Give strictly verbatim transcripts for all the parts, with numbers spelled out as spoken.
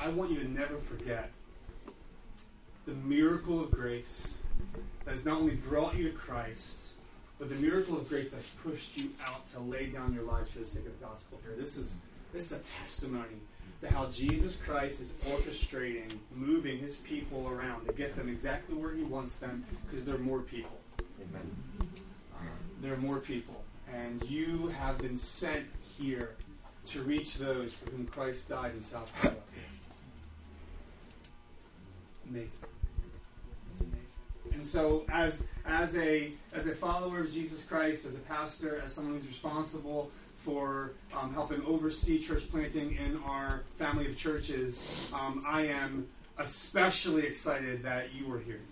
I want you to never forget the miracle of grace that has not only brought you to Christ, but the miracle of grace that's pushed you out to lay down your lives for the sake of the gospel here. This is this is a testimony to how Jesus Christ is orchestrating, moving his people around to get them exactly where he wants them, because there are more people. Amen. Um, there are more people. And you have been sent here to reach those for whom Christ died in South Philadelphia. Amazing. It's amazing. And so as as a as a follower of Jesus Christ, as a pastor, as someone who's responsible for um, helping oversee church planting in our family of churches, um, I am especially excited that you are here.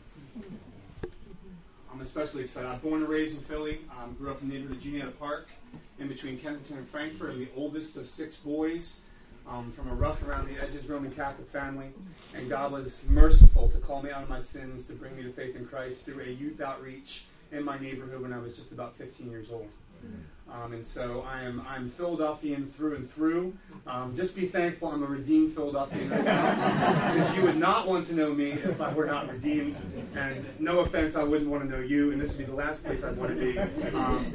I'm especially excited. I'm born and raised in Philly. Um, grew up in the neighborhood of Juniata Park, in between Kensington and Frankfurt. I'm the oldest of six boys, um, from a rough around the edges Roman Catholic family. And God was merciful to call me out of my sins, to bring me to faith in Christ through a youth outreach in my neighborhood when I was just about fifteen years old. Um, and so I am I'm Philadelphian through and through. Um, just be thankful I'm a redeemed Philadelphian right now, because you would not want to know me if I were not redeemed. And no offense, I wouldn't want to know you, and this would be the last place I'd want to be. Um,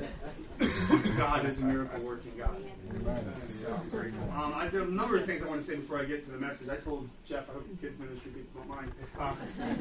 God is a miracle-working God. And so I'm grateful. Um, I, there are a number of things I want to say before I get to the message. I told Jeff, I hope the kids' ministry people don't mind. Uh,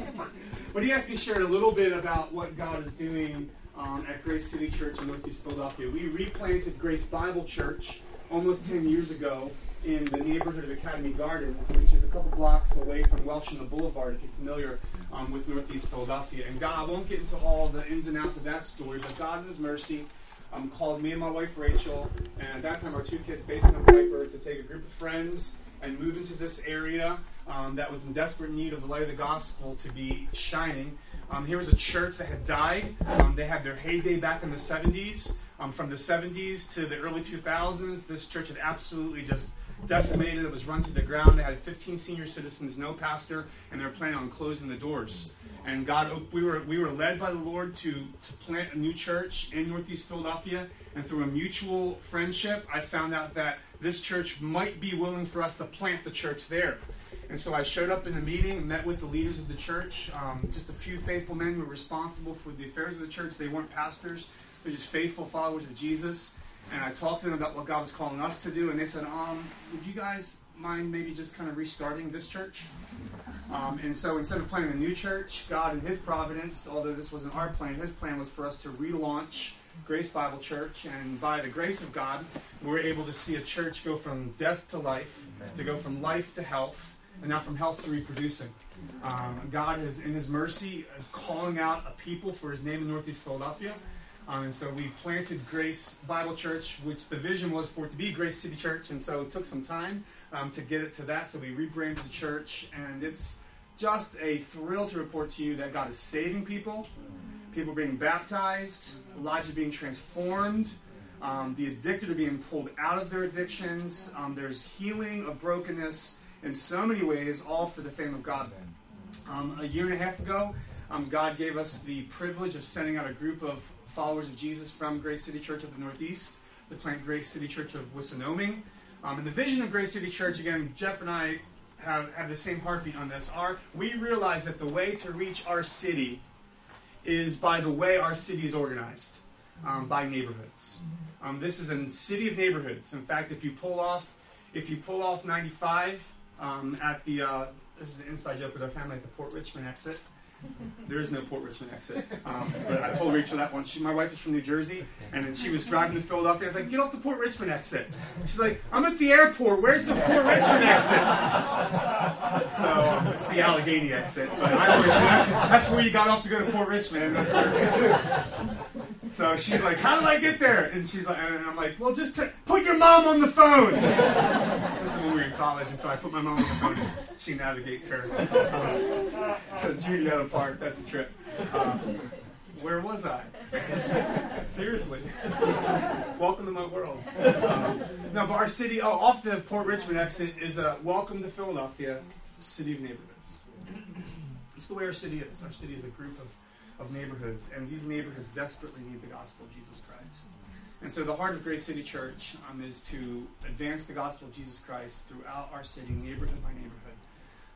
but he asked me to share a little bit about what God is doing Um, at Grace City Church in Northeast Philadelphia. We replanted Grace Bible Church almost ten years ago in the neighborhood of Academy Gardens, which is a couple blocks away from Welsh and the Boulevard, if you're familiar um, with Northeast Philadelphia. And God, I won't get into all the ins and outs of that story, but God in His mercy um, called me and my wife Rachel, and at that time our two kids, Basin and Piper, to take a group of friends and move into this area um, that was in desperate need of the light of the gospel to be shining. Um, here was a church that had died. Um, they had their heyday back in the seventies. Um, from the seventies to the early two thousands, this church had absolutely just decimated. It was run to the ground. They had fifteen senior citizens, no pastor, and they were planning on closing the doors. And God, we were we were led by the Lord to, to plant a new church in Northeast Philadelphia. And through a mutual friendship, I found out that this church might be willing for us to plant the church there. And so I showed up in the meeting and met with the leaders of the church, um, just a few faithful men who were responsible for the affairs of the church. They weren't pastors. They're just faithful followers of Jesus. And I talked to them about what God was calling us to do. And they said, um, would you guys mind maybe just kind of restarting this church? Um, and so instead of planting a new church, God in His providence, although this wasn't our plan, His plan was for us to relaunch Grace Bible Church. And by the grace of God, we were able to see a church go from death to life, to go from life to health, and now from health to reproducing. Um, God is, in His mercy, uh, calling out a people for His name in Northeast Philadelphia. Um, and so we planted Grace Bible Church, which the vision was for it to be Grace City Church. And so it took some time um, to get it to that. So we rebranded the church. And it's just a thrill to report to you that God is saving people. People being baptized. Lives are being transformed. Um, the addicted are being pulled out of their addictions. Um, there's healing of brokenness in so many ways, all for the fame of God. Um, a year and a half ago, um, God gave us the privilege of sending out a group of followers of Jesus from Grace City Church of the Northeast to plant Grace City Church of Wissinoming. Um, and the vision of Grace City Church, again, Jeff and I have, have the same heartbeat on this. Our, we realize that the way to reach our city is by the way our city is organized, um, by neighborhoods. Um, this is a city of neighborhoods. In fact, if you pull off, if you pull off ninety-five, Um, at the, uh, this is an inside joke with our family, at the Port Richmond exit. There is no Port Richmond exit. Um, but I told Rachel that once. She, my wife is from New Jersey, and then she was driving to Philadelphia. I was like, get off the Port Richmond exit. She's like, I'm at the airport. Where's the Port Richmond exit? So um, it's the Allegheny exit. But I always, that's, that's where you got off to go to Port Richmond. That's where, so she's like, how did I get there? And she's like, and I'm like, well, just t- put your mom on the phone. This is when we were in college, and so I put my mom on the phone. She navigates her. Um, to Juniata Park, that's a trip. Um, where was I? Seriously. Welcome to my world. Um, no, but our city, oh, off the Port Richmond exit is a welcome to Philadelphia, city of neighborhoods. It's the way our city is. Our city is a group of of neighborhoods, and these neighborhoods desperately need the gospel of Jesus Christ. And so the heart of Grace City Church um, is to advance the gospel of Jesus Christ throughout our city, neighborhood by neighborhood.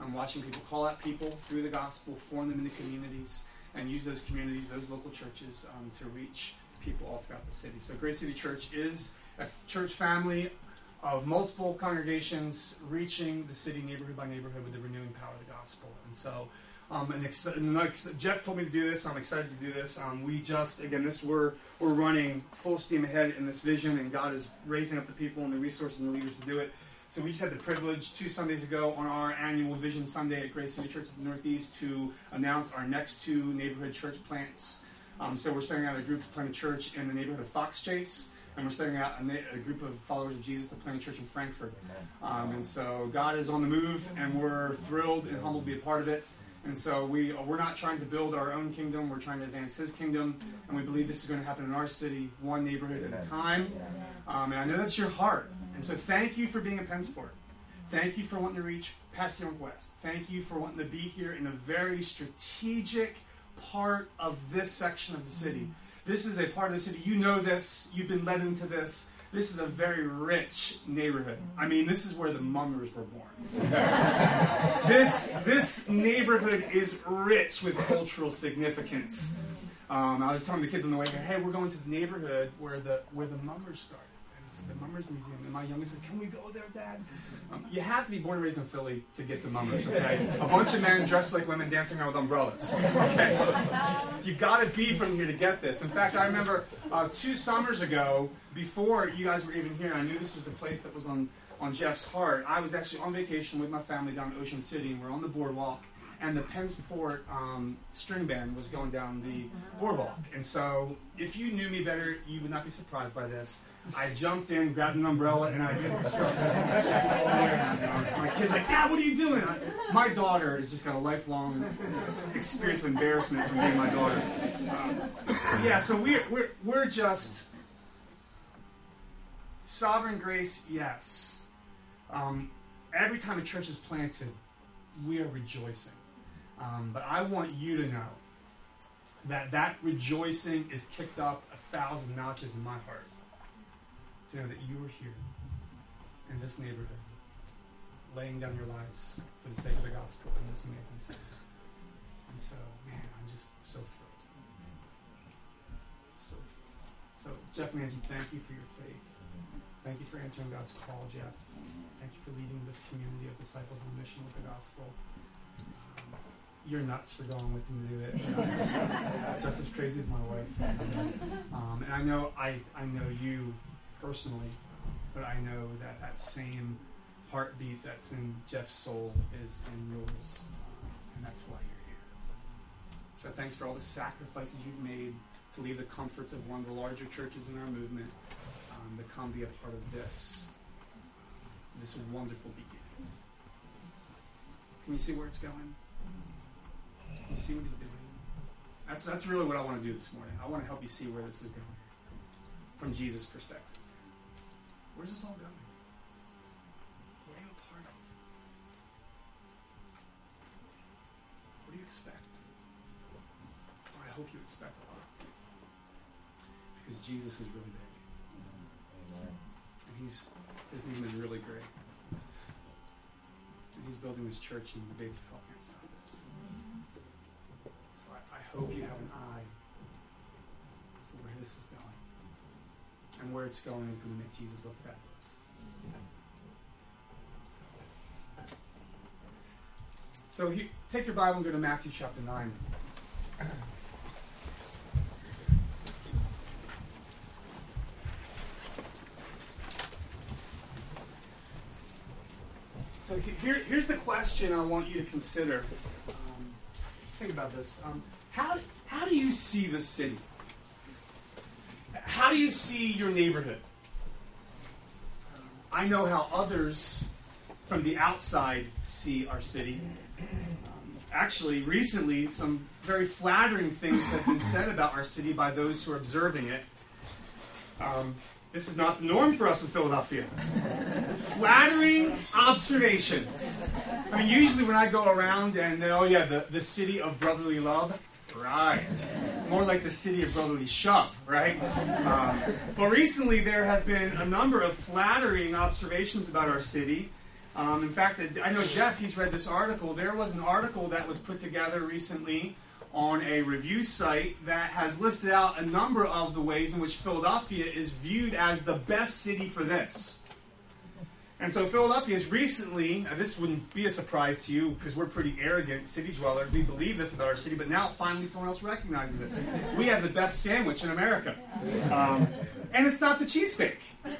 I'm watching people call out people through the gospel, form them into communities, and use those communities, those local churches, um, to reach people all throughout the city. So Grace City Church is a church family of multiple congregations reaching the city neighborhood by neighborhood with the renewing power of the gospel. And so um, and ex- and ex- Jeff told me to do this, so I'm excited to do this. Um, we just, again, this we're, we're running full steam ahead in this vision, and God is raising up the people and the resources and the leaders to do it. So we just had the privilege two Sundays ago on our annual Vision Sunday at Grace City Church of the Northeast to announce our next two neighborhood church plants. Um, so we're starting out a group to plant a church in the neighborhood of Fox Chase, and we're starting out a, na- a group of followers of Jesus to plant a church in Frankfurt. Um, and so God is on the move, and we're thrilled and humbled to be a part of it. And so we, we're not trying to build our own kingdom, we're trying to advance His kingdom, and we believe this is going to happen in our city, one neighborhood at a time. Um, and I know that's your heart. And so thank you for being in Pennsport. Thank you for wanting to reach past the Northwest. Thank you for wanting to be here in a very strategic part of this section of the city. This is a part of the city. You know this. You've been led into this. This is a very rich neighborhood. I mean, this is where the mummers were born. this, this neighborhood is rich with cultural significance. Um, I was telling the kids on the way here, hey, we're going to the neighborhood where the where the mummers started. The Mummers Museum, and my youngest said, can we go there, Dad? Um, you have to be born and raised in Philly to get the Mummers, okay? A bunch of men dressed like women dancing around with umbrellas, okay? You gotta be from here to get this. In fact, I remember uh, two summers ago, before you guys were even here, and I knew this was the place that was on, on Jeff's heart, I was actually on vacation with my family down in Ocean City, and we're on the boardwalk, and the Pennsport um, string band was going down the boardwalk. And so, if you knew me better, you would not be surprised by this. I jumped in, grabbed an umbrella, and I did this. My kid's like, Dad, what are you doing? I, my daughter has just got a lifelong experience of embarrassment from being my daughter. Um, yeah, so we're, we're, we're just sovereign grace, yes. Um, every time a church is planted, we are rejoicing. Um, but I want you to know that that rejoicing is kicked up a thousand notches in my heart. To know that you are here in this neighborhood, laying down your lives for the sake of the gospel in this amazing city. And so, man, I'm just so thrilled. So, so Jeff and Angie, thank you for your faith. Thank you for answering God's call, Jeff. Thank you for leading this community of disciples on mission with the gospel. Um, you're nuts for going with me to do it. You know, just, just as crazy as my wife. Um, and I know, I, I know you personally, but I know that that same heartbeat that's in Jeff's soul is in yours, uh, and that's why you're here. So thanks for all the sacrifices you've made to leave the comforts of one of the larger churches in our movement um, to come be a part of this, this wonderful beginning. Can you see where it's going? Can you see what He's doing? That's, that's really what I want to do this morning. I want to help you see where this is going from Jesus' perspective. Where's this all going? What are you a part of? What do you expect? Or I hope you expect a lot. Because Jesus is really big. Amen. And he's His name is really great. And He's building this church, and the gates of hell can't stop it. So I, I hope you have an eye for where this is going. And where it's going is going to make Jesus look fabulous. So he, take your Bible and go to Matthew chapter nine. So here, here's the question I want you to consider. Um, just think about this. Um, how, how do you see this city? How do you see your neighborhood? I know how others from the outside see our city. Um, actually, recently, some very flattering things have been said about our city by those who are observing it. Um, this is not the norm for us in Philadelphia. Flattering observations. I mean, usually when I go around and, oh yeah, the, the city of brotherly love, right. More like the city of brotherly shove, right? Um, but recently there have been a number of flattering observations about our city. Um, in fact, I know Jeff, he's read this article. There was an article that was put together recently on a review site that has listed out a number of the ways in which Philadelphia is viewed as the best city for this. And so Philadelphia is recently, uh, this wouldn't be a surprise to you because we're pretty arrogant city dwellers. We believe this about our city, but now finally someone else recognizes it. We have the best sandwich in America. Um, and it's not the cheesesteak.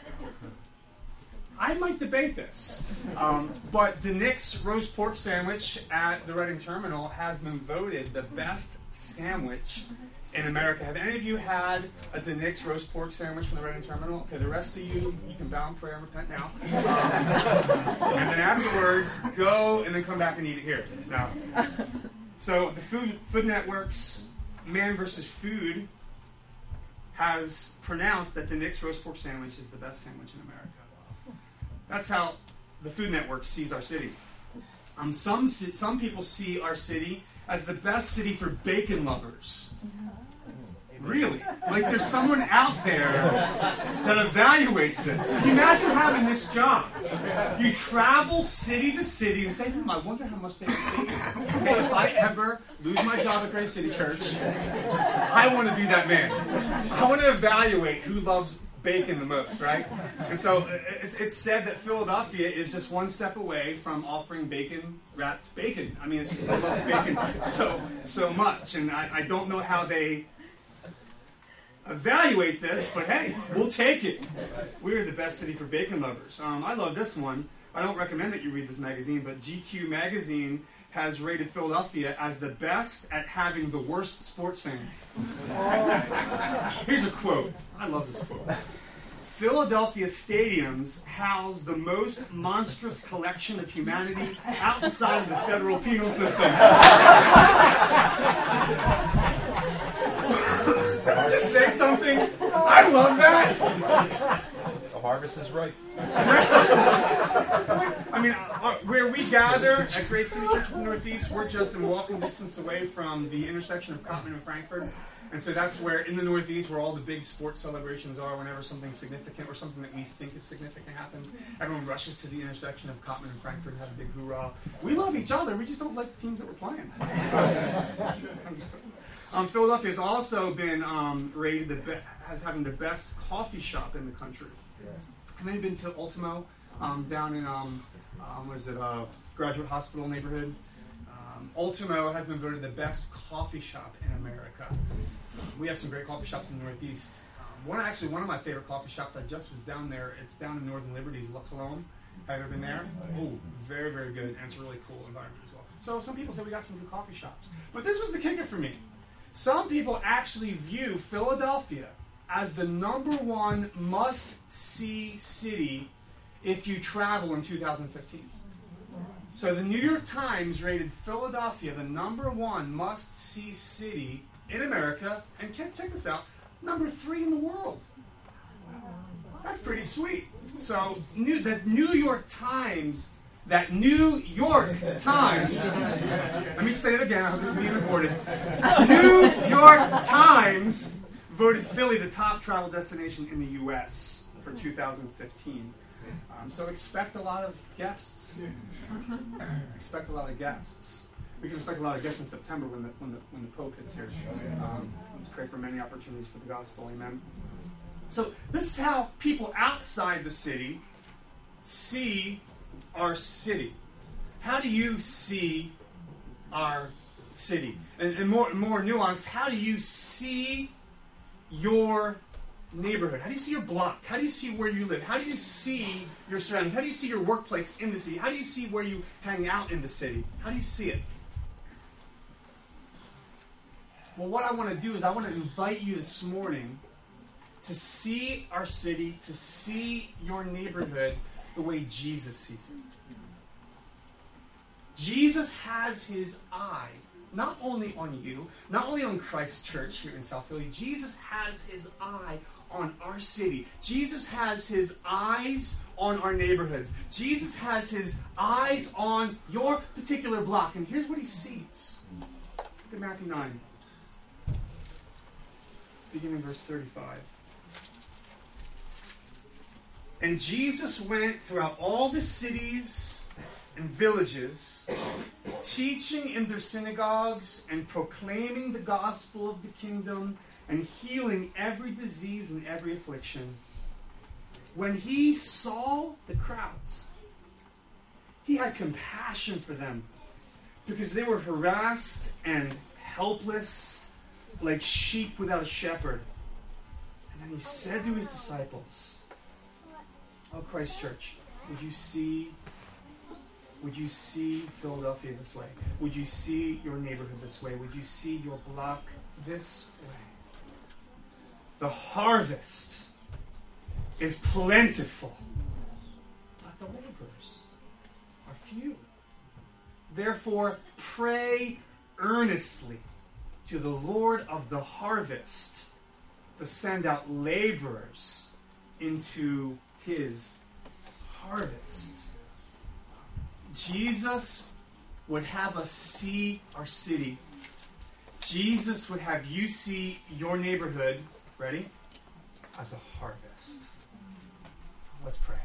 I might debate this. Um, but the Nick's roast pork sandwich at the Reading Terminal has been voted the best sandwich in America. Have any of you had a the Nick's roast pork sandwich from the Reading Terminal? Okay, the rest of you, you can bow in prayer and repent now. Um, and then afterwards, go and then come back and eat it here. Now, so the Food, Food Network's Man versus Food has pronounced that the Nick's roast pork sandwich is the best sandwich in America. That's how the Food Network sees our city. Um, some some people see our city as the best city for bacon lovers. Really? Like there's someone out there that evaluates this. Can you imagine having this job? You travel city to city and say, hmm, I wonder how much they have bacon. Okay, if I ever lose my job at Grace City Church, I want to be that man. I want to evaluate who loves bacon the most, right? And so it's, it's said that Philadelphia is just one step away from offering bacon-wrapped bacon. I mean, it's just, it loves bacon so so much. And I, I don't know how they evaluate this, but hey, we'll take it. We're the best city for bacon lovers. Um, I love this one. I don't recommend that you read this magazine, but G Q magazine has rated Philadelphia as the best at having the worst sports fans. Here's a quote. I love this quote. Philadelphia stadiums house the most monstrous collection of humanity outside of the federal penal system. Did I just say something? I love that. The harvest is ripe. I mean, uh, where we gather at Grace City Church of the Northeast, we're just in walking distance away from the intersection of Cottman and Frankford. And so that's where, in the Northeast, where all the big sports celebrations are, whenever something significant or something that we think is significant happens, everyone rushes to the intersection of Cottman and Frankford and have a big hoorah. We love each other, we just don't like the teams that we're playing. um, Philadelphia has also been um, rated the be- as having the best coffee shop in the country. Have you been to Ultimo um, down in, um, um, what is it, uh, Graduate Hospital neighborhood? Um, Ultimo has been voted the best coffee shop in America. We have some great coffee shops in the Northeast. Um, one Actually, one of my favorite coffee shops, I just was down there. It's down in Northern Liberties, La Colombe. Have you ever been there? Oh, very, very good. And it's a really cool environment as well. So some people say we got some good coffee shops. But this was the kicker for me. Some people actually view Philadelphia as the number one must-see city if you travel in two thousand fifteen. So the New York Times rated Philadelphia the number one must-see city in America, and check, check this out, number three in the world. That's pretty sweet. So new, the New York Times, that New York Times, let me say it again, I hope this is being recorded. New York Times voted Philly the top travel destination in the U S for two thousand fifteen. Um, so expect a lot of guests. Expect a lot of guests. We can expect a lot of guests in September when the when the when the Pope hits here. Um, let's pray for many opportunities for the gospel. Amen. So this is how people outside the city see our city. How do you see our city? And, and more more nuanced, how do you see your neighborhood? How do you see your block? How do you see where you live? How do you see your surroundings? How do you see your workplace in the city? How do you see where you hang out in the city? How do you see it? Well, what I want to do is I want to invite you this morning to see our city, to see your neighborhood the way Jesus sees it. Jesus has his eye not only on you, not only on Christ Church here in South Philly. Jesus has his eye on our city. Jesus has his eyes on our neighborhoods. Jesus has his eyes on your particular block. And here's what he sees. Look at Matthew nine, beginning verse thirty-five. And Jesus went throughout all the cities and villages, teaching in their synagogues and proclaiming the gospel of the kingdom and healing every disease and every affliction. When he saw the crowds, he had compassion for them because they were harassed and helpless like sheep without a shepherd. And then he said to his disciples, "Oh, Christ Church, would you see, would you see Philadelphia this way? Would you see your neighborhood this way? Would you see your block this way? The harvest is plentiful, but the laborers are few. Therefore, pray earnestly to the Lord of the harvest to send out laborers into his harvest." Jesus would have us see our city. Jesus would have you see your neighborhood, ready, as a harvest. Let's pray.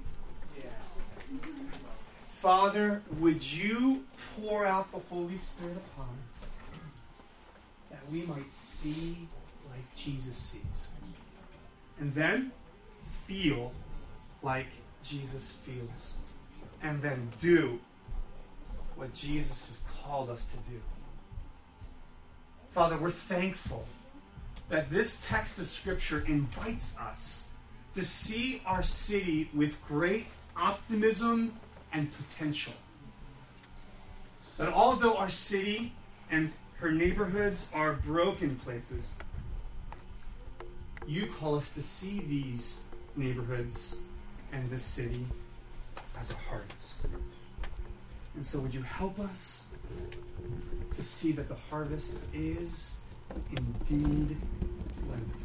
Father, would you pour out the Holy Spirit upon us that we might see like Jesus sees, and then feel like Jesus feels, and then do what Jesus has called us to do. Father, we're thankful that this text of Scripture invites us to see our city with great optimism and potential. That although our city and her neighborhoods are broken places, you call us to see these neighborhoods and this city as a harvest. And so would you help us to see that the harvest is indeed plentiful.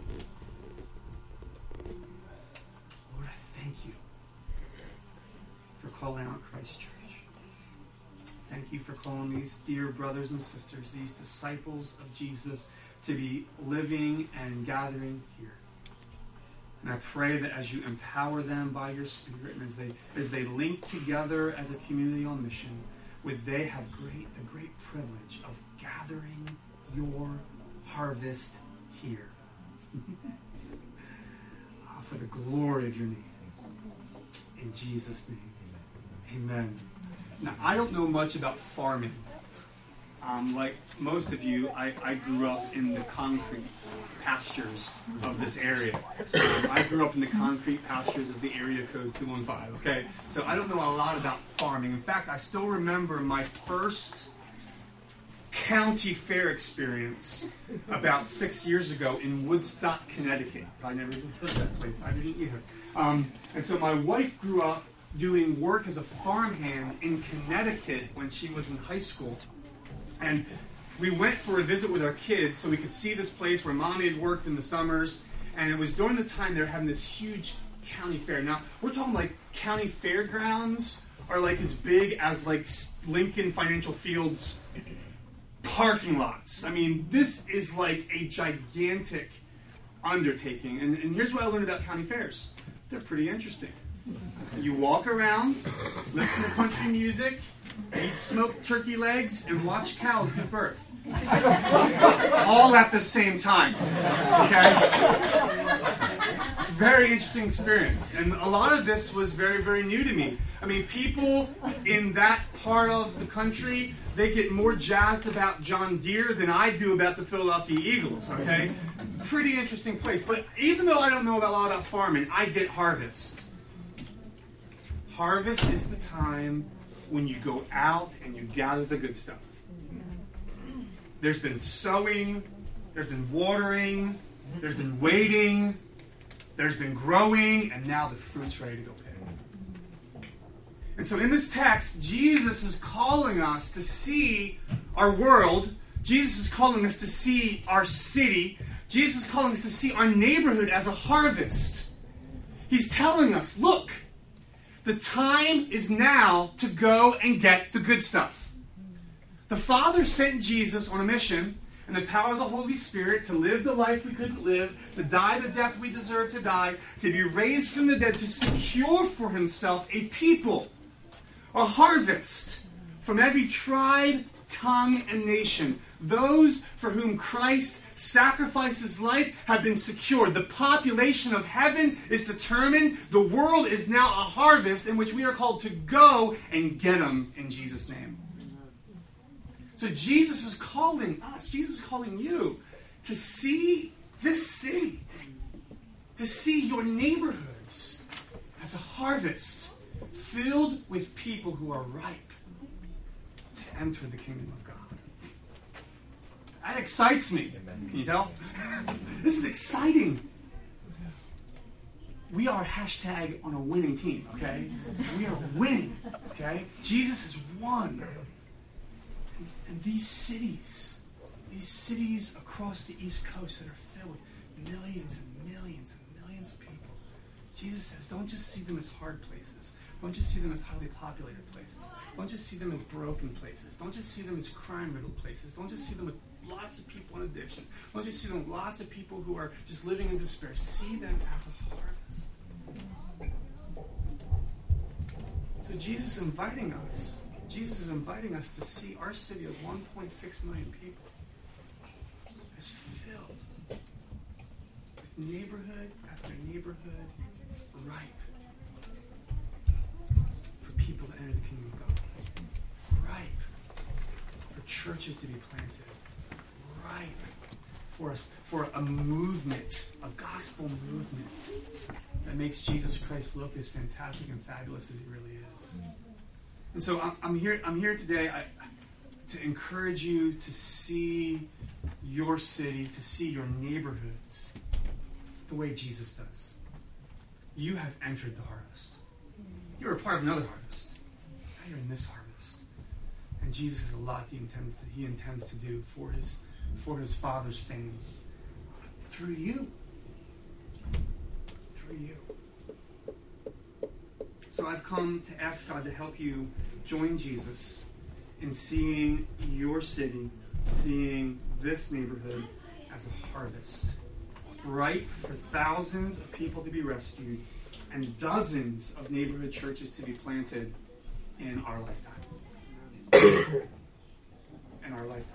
Lord, I thank you for calling out Christ Church. Thank you for calling these dear brothers and sisters, these disciples of Jesus, to be living and gathering here. And I pray that as you empower them by your Spirit, and as they as they link together as a community on mission, would they have great the great privilege of gathering your harvest here for the glory of your name. In Jesus' name, amen. Now, I don't know much about farming. Um, like most of you, I, I grew up in the concrete pastures of this area. Um, I grew up in the concrete pastures of the area code two one five, okay? So I don't know a lot about farming. In fact, I still remember my first county fair experience about six years ago in Woodstock, Connecticut. I never even heard of that place. I didn't either. Um, and so my wife grew up doing work as a farmhand in Connecticut when she was in high school. And we went for a visit with our kids so we could see this place where Mommy had worked in the summers. And it was during the time they were having this huge county fair. Now, we're talking like county fairgrounds are like as big as like Lincoln Financial Fields parking lots. I mean, this is like a gigantic undertaking. And, and here's what I learned about county fairs. They're pretty interesting. You walk around, listen to country music, eat smoked turkey legs, and watch cows give birth. All at the same time. Okay? Very interesting experience. And a lot of this was very, very new to me. I mean, people in that part of the country, they get more jazzed about John Deere than I do about the Philadelphia Eagles, okay? Pretty interesting place. But even though I don't know a lot about farming, I get harvest. Harvest is the time when you go out and you gather the good stuff. There's been sowing, there's been watering, there's been waiting, there's been growing, and now the fruit's ready to go pick. And so in this text, Jesus is calling us to see our world. Jesus is calling us to see our city. Jesus is calling us to see our neighborhood as a harvest. He's telling us, look, the time is now to go and get the good stuff. The Father sent Jesus on a mission in the power of the Holy Spirit to live the life we couldn't live, to die the death we deserve to die, to be raised from the dead, to secure for himself a people, A harvest from every tribe, tongue, and nation. Those for whom Christ sacrificed his life have been secured. The population of heaven is determined. The world is now a harvest in which we are called to go and get them in Jesus' name. So Jesus is calling us, Jesus is calling you to see this city, to see your neighborhoods as a harvest filled with people who are ripe to enter the kingdom of God. That excites me. Can you tell? This is exciting. We are hashtag on a winning team, okay? We are winning, okay? Jesus has won. And, and these cities, these cities across the East Coast that are filled with millions and millions and millions of people, Jesus says, don't just see them as hard places. Don't just see them as highly populated places. Don't just see them as broken places. Don't just see them as crime-riddled places. Don't just see them with lots of people in addictions. Don't just see them with lots of people who are just living in despair. See them as a harvest. So Jesus is inviting us. Jesus is inviting us to see our city of one point six million people as filled with neighborhood after neighborhood, ripe for people to enter the kingdom of God. Ripe for churches to be planted. Ripe for us, for a movement, a gospel movement that makes Jesus Christ look as fantastic and fabulous as he really is. And so I'm, I'm here. I'm here today I, to encourage you to see your city, to see your neighborhoods the way Jesus does. You have entered the harvest. You're a part of another harvest. Now you're in this harvest, and Jesus has a lot he intends to he intends to do for his for his Father's fame through you. Through you. So I've come to ask God to help you join Jesus in seeing your city, seeing this neighborhood as a harvest, ripe for thousands of people to be rescued and dozens of neighborhood churches to be planted in our lifetime. In our lifetime.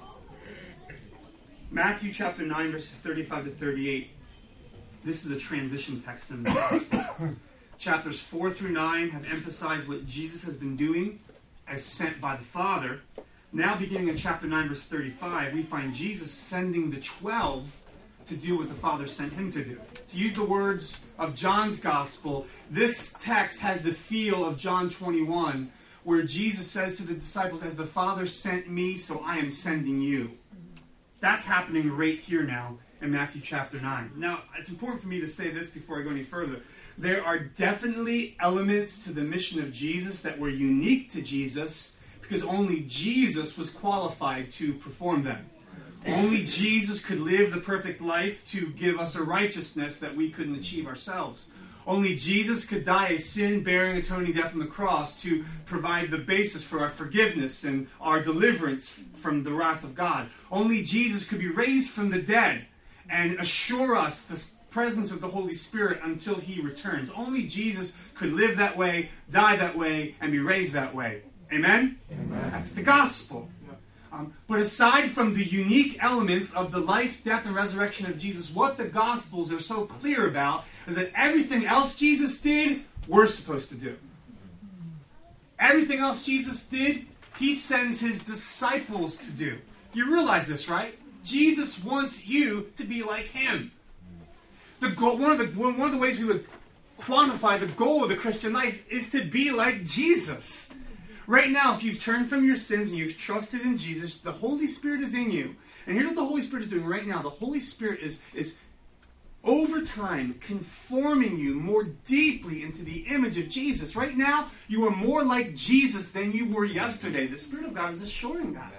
Matthew chapter nine, verses thirty-five to thirty-eight. This is a transition text in the gospel. Chapters four through nine have emphasized what Jesus has been doing as sent by the Father. Now, beginning in chapter nine, verse thirty-five, we find Jesus sending the twelve to do what the Father sent him to do. To use the words of John's gospel, this text has the feel of John twenty-one, where Jesus says to the disciples, as the Father sent me, so I am sending you. That's happening right here now in Matthew chapter nine. Now, it's important for me to say this before I go any further. There are definitely elements to the mission of Jesus that were unique to Jesus because only Jesus was qualified to perform them. Only Jesus could live the perfect life to give us a righteousness that we couldn't achieve ourselves. Only Jesus could die a sin-bearing, atoning death on the cross to provide the basis for our forgiveness and our deliverance from the wrath of God. Only Jesus could be raised from the dead and assure us the presence of the Holy Spirit until he returns. Only Jesus could live that way, die that way, and be raised that way. Amen? Amen. That's the gospel. Um, but aside from the unique elements of the life, death, and resurrection of Jesus, what the Gospels are so clear about is that everything else Jesus did, we're supposed to do. Everything else Jesus did, he sends his disciples to do. You realize this, right? Jesus wants you to be like him. The goal, one of the one of the ways we would quantify the goal of the Christian life is to be like Jesus. Right now, if you've turned from your sins and you've trusted in Jesus, the Holy Spirit is in you. And here's what the Holy Spirit is doing right now. The Holy Spirit is, is over time conforming you more deeply into the image of Jesus. Right now, you are more like Jesus than you were yesterday. The Spirit of God is assuring that.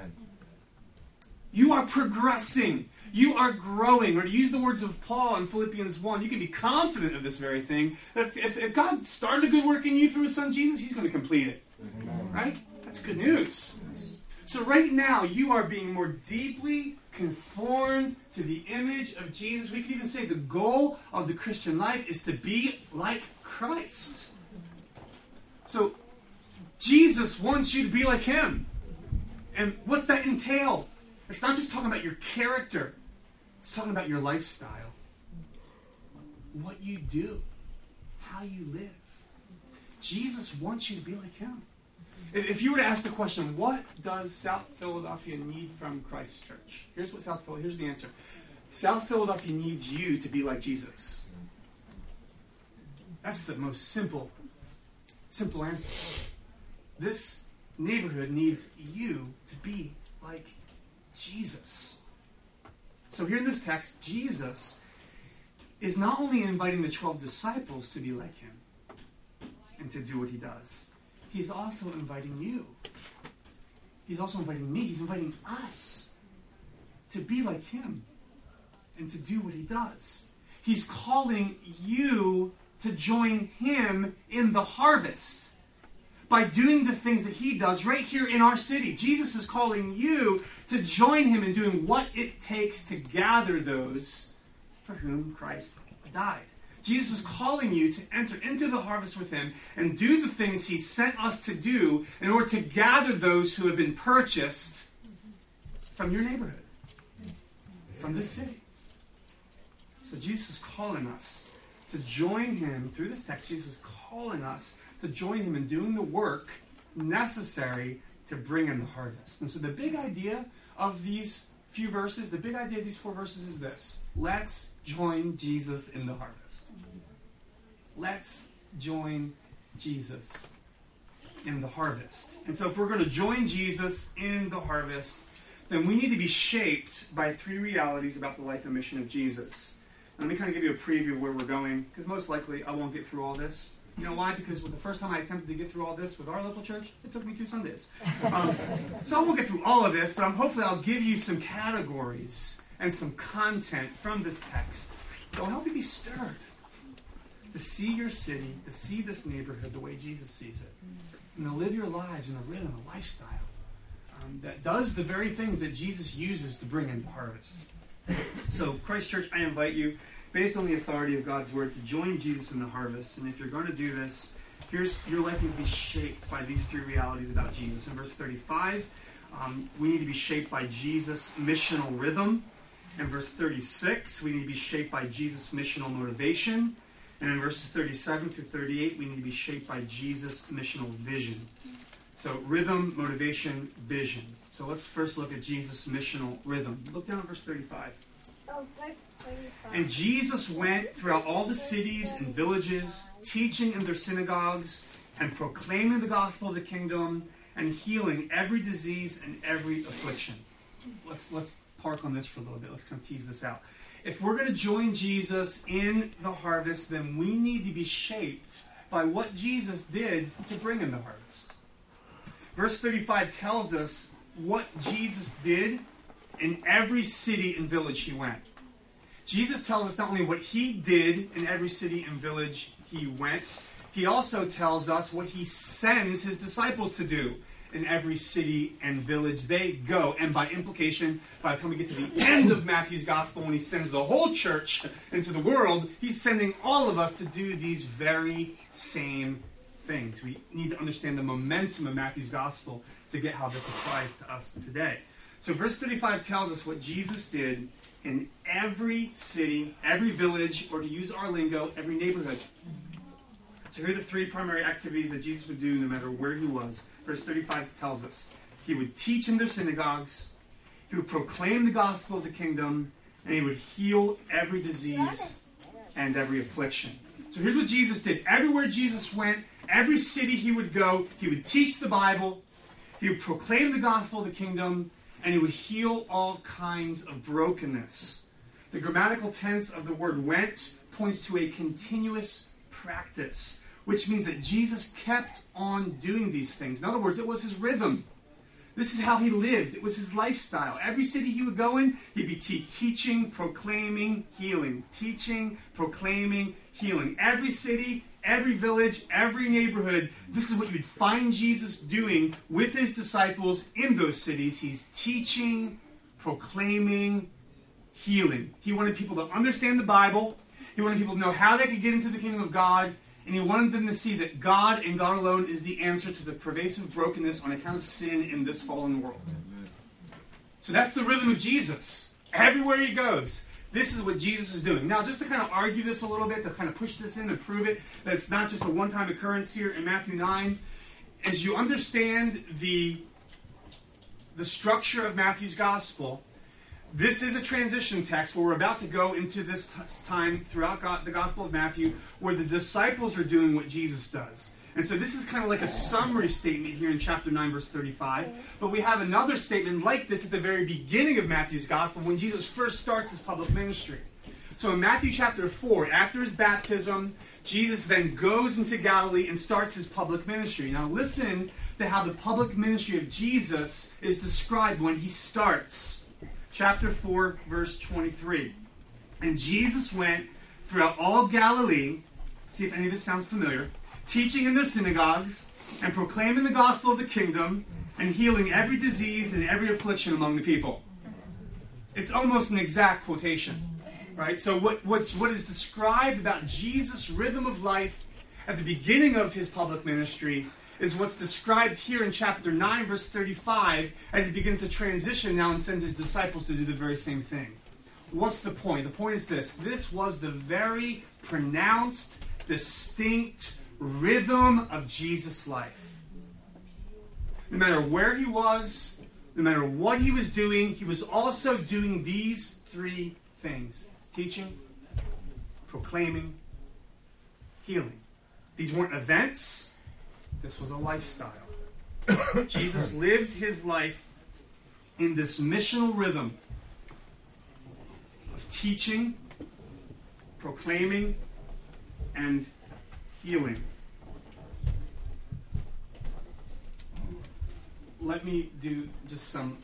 You are progressing. You are growing. Or to use the words of Paul in Philippians one, you can be confident of this very thing. That if, if, if God started a good work in you through his Son Jesus, he's going to complete it. Right? That's good news. So right now, you are being more deeply conformed to the image of Jesus. We could even say the goal of the Christian life is to be like Christ. So Jesus wants you to be like him. And what that entails, it's not just talking about your character. It's talking about your lifestyle. What you do. How you live. Jesus wants you to be like him. If you were to ask the question, what does South Philadelphia need from Christ Church? Here's what South Philadelphia, here's the answer. South Philadelphia needs you to be like Jesus. That's the most simple, simple answer. This neighborhood needs you to be like Jesus. So here in this text, Jesus is not only inviting the twelve disciples to be like him and to do what he does, he's also inviting you. He's also inviting me. He's inviting us to be like him and to do what he does. He's calling you to join him in the harvest by doing the things that he does right here in our city. Jesus is calling you to join him in doing what it takes to gather those for whom Christ died. Jesus is calling you to enter into the harvest with him and do the things he sent us to do in order to gather those who have been purchased from your neighborhood, from this city. So Jesus is calling us to join him through this text. Jesus is calling us to join him in doing the work necessary to bring in the harvest. And so the big idea of these few verses, the big idea of these four verses is this. Let's join Jesus in the harvest. Let's join Jesus in the harvest. And so if we're going to join Jesus in the harvest, then we need to be shaped by three realities about the life and mission of Jesus. Let me kind of give you a preview of where we're going, because most likely I won't get through all this. You know why? Because the first time I attempted to get through all this with our local church, it took me two Sundays. Um, so I won't get through all of this, but I'm hopefully I'll give you some categories and some content from this text that will help you be stirred to see your city, to see this neighborhood the way Jesus sees it, and to live your lives in a rhythm, a lifestyle um, that does the very things that Jesus uses to bring in the harvest. So, Christ Church, I invite you, based on the authority of God's word, to join Jesus in the harvest. And if you're going to do this, here's your life needs to be shaped by these three realities about Jesus. In verse thirty-five, um, we need to be shaped by Jesus' missional rhythm. In verse thirty-six, we need to be shaped by Jesus' missional motivation. And in verses thirty-seven through thirty-eight, we need to be shaped by Jesus' missional vision. So, rhythm, motivation, vision. So let's first look at Jesus' missional rhythm. Look down at verse thirty-five. Oh, verse thirty-five. And Jesus went throughout all the cities and villages, teaching in their synagogues, and proclaiming the gospel of the kingdom, and healing every disease and every affliction. Let's let's park on this for a little bit. Let's kind of tease this out. If we're going to join Jesus in the harvest, then we need to be shaped by what Jesus did to bring in the harvest. Verse thirty-five tells us what Jesus did in every city and village he went. Jesus tells us not only what he did in every city and village he went, he also tells us what he sends his disciples to do in every city and village they go. And by implication, by the time we get to the end of Matthew's gospel, when he sends the whole church into the world, he's sending all of us to do these very same things. We need to understand the momentum of Matthew's gospel to get how this applies to us today. So verse thirty-five tells us what Jesus did in every city, every village, or to use our lingo, every neighborhood. So here are the three primary activities that Jesus would do no matter where he was. Verse thirty-five tells us he would teach in their synagogues, he would proclaim the gospel of the kingdom, and he would heal every disease and every affliction. So here's what Jesus did. Everywhere Jesus went, every city he would go, he would teach the Bible, he would proclaim the gospel of the kingdom, and he would heal all kinds of brokenness. The grammatical tense of the word went points to a continuous practice, which means that Jesus kept on doing these things. In other words, it was his rhythm. This is how he lived. It was his lifestyle. Every city he would go in, he'd be te- teaching, proclaiming, healing. Teaching, proclaiming, healing. Every city, every village, every neighborhood, this is what you'd find Jesus doing with his disciples in those cities. He's teaching, proclaiming, healing. He wanted people to understand the Bible. He wanted people to know how they could get into the kingdom of God. And he wanted them to see that God and God alone is the answer to the pervasive brokenness on account of sin in this fallen world. So that's the rhythm of Jesus. Everywhere he goes, this is what Jesus is doing. Now, just to kind of argue this a little bit, to kind of push this in and prove it, that it's not just a one-time occurrence here in Matthew nine, as you understand the, the structure of Matthew's gospel, this is a transition text where we're about to go into this t- time throughout God, the Gospel of Matthew where the disciples are doing what Jesus does. And so this is kind of like a summary statement here in chapter nine, verse thirty-five. But we have another statement like this at the very beginning of Matthew's Gospel when Jesus first starts his public ministry. So in Matthew chapter four, after his baptism, Jesus then goes into Galilee and starts his public ministry. Now listen to how the public ministry of Jesus is described when he starts. Chapter four, verse twenty-three. And Jesus went throughout all Galilee, see if any of this sounds familiar, teaching in their synagogues and proclaiming the gospel of the kingdom and healing every disease and every affliction among the people. It's almost an exact quotation, right? So what, what, what is described about Jesus' rhythm of life at the beginning of his public ministry is what's described here in chapter nine, verse thirty-five, as he begins to transition now and sends his disciples to do the very same thing. What's the point? The point is this. This was the very pronounced, distinct rhythm of Jesus' life. No matter where he was, no matter what he was doing, he was also doing these three things. Teaching, proclaiming, healing. These weren't events. This was a lifestyle. Jesus lived his life in this missional rhythm of teaching, proclaiming, and healing. Let me do just some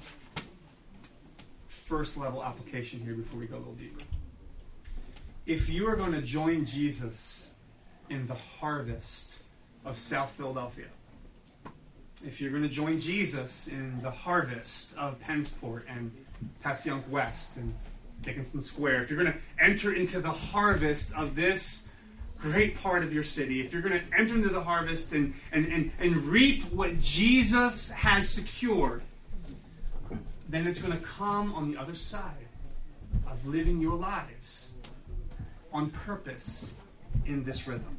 first level application here before we go a little deeper. If you are going to join Jesus in the harvest of South Philadelphia, if you're going to join Jesus in the harvest of Pennsport and Passyunk West and Dickinson Square, if you're going to enter into the harvest of this great part of your city, if you're going to enter into the harvest and, and, and, and reap what Jesus has secured, then it's going to come on the other side of living your lives on purpose in this rhythm.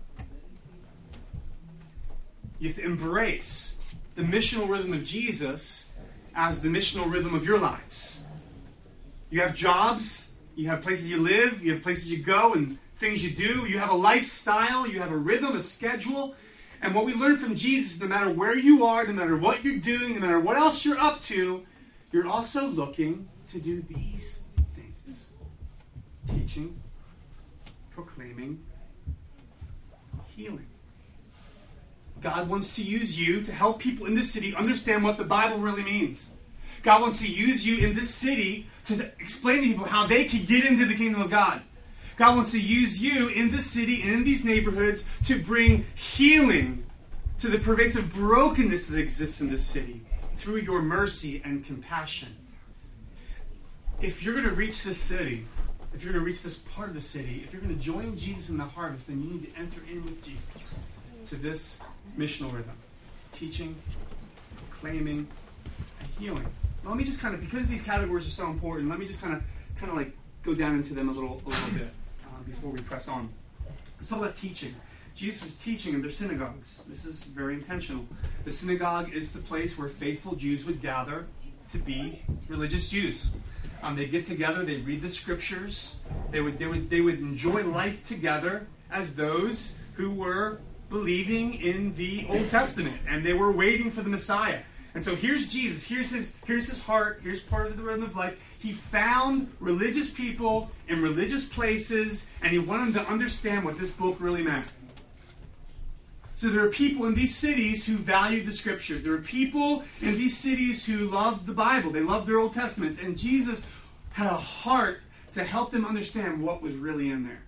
You have to embrace the missional rhythm of Jesus as the missional rhythm of your lives. You have jobs, you have places you live, you have places you go and things you do. You have a lifestyle, you have a rhythm, a schedule. And what we learn from Jesus, no matter where you are, no matter what you're doing, no matter what else you're up to, you're also looking to do these things. Teaching, proclaiming, healing. God wants to use you to help people in this city understand what the Bible really means. God wants to use you in this city to explain to people how they can get into the kingdom of God. God wants to use you in this city and in these neighborhoods to bring healing to the pervasive brokenness that exists in this city through your mercy and compassion. If you're going to reach this city, if you're going to reach this part of the city, if you're going to join Jesus in the harvest, then you need to enter in with Jesus to this missional rhythm. Teaching, proclaiming, and healing. Now, let me just kind of, because these categories are so important, let me just kind of kind of like go down into them a little, a little bit uh, before we press on. Let's talk about teaching. Jesus was teaching in their synagogues. This is very intentional. The synagogue is the place where faithful Jews would gather to be religious Jews. Um, they'd get together, they'd read the scriptures, they would, they would, they would enjoy life together as those who were believing in the Old Testament, and they were waiting for the Messiah. And so here's Jesus, here's his, here's his heart, here's part of the rhythm of life. He found religious people in religious places, and he wanted them to understand what this book really meant. So there are people in these cities who valued the scriptures. There are people in these cities who loved the Bible. They loved their Old Testaments. And Jesus had a heart to help them understand what was really in there.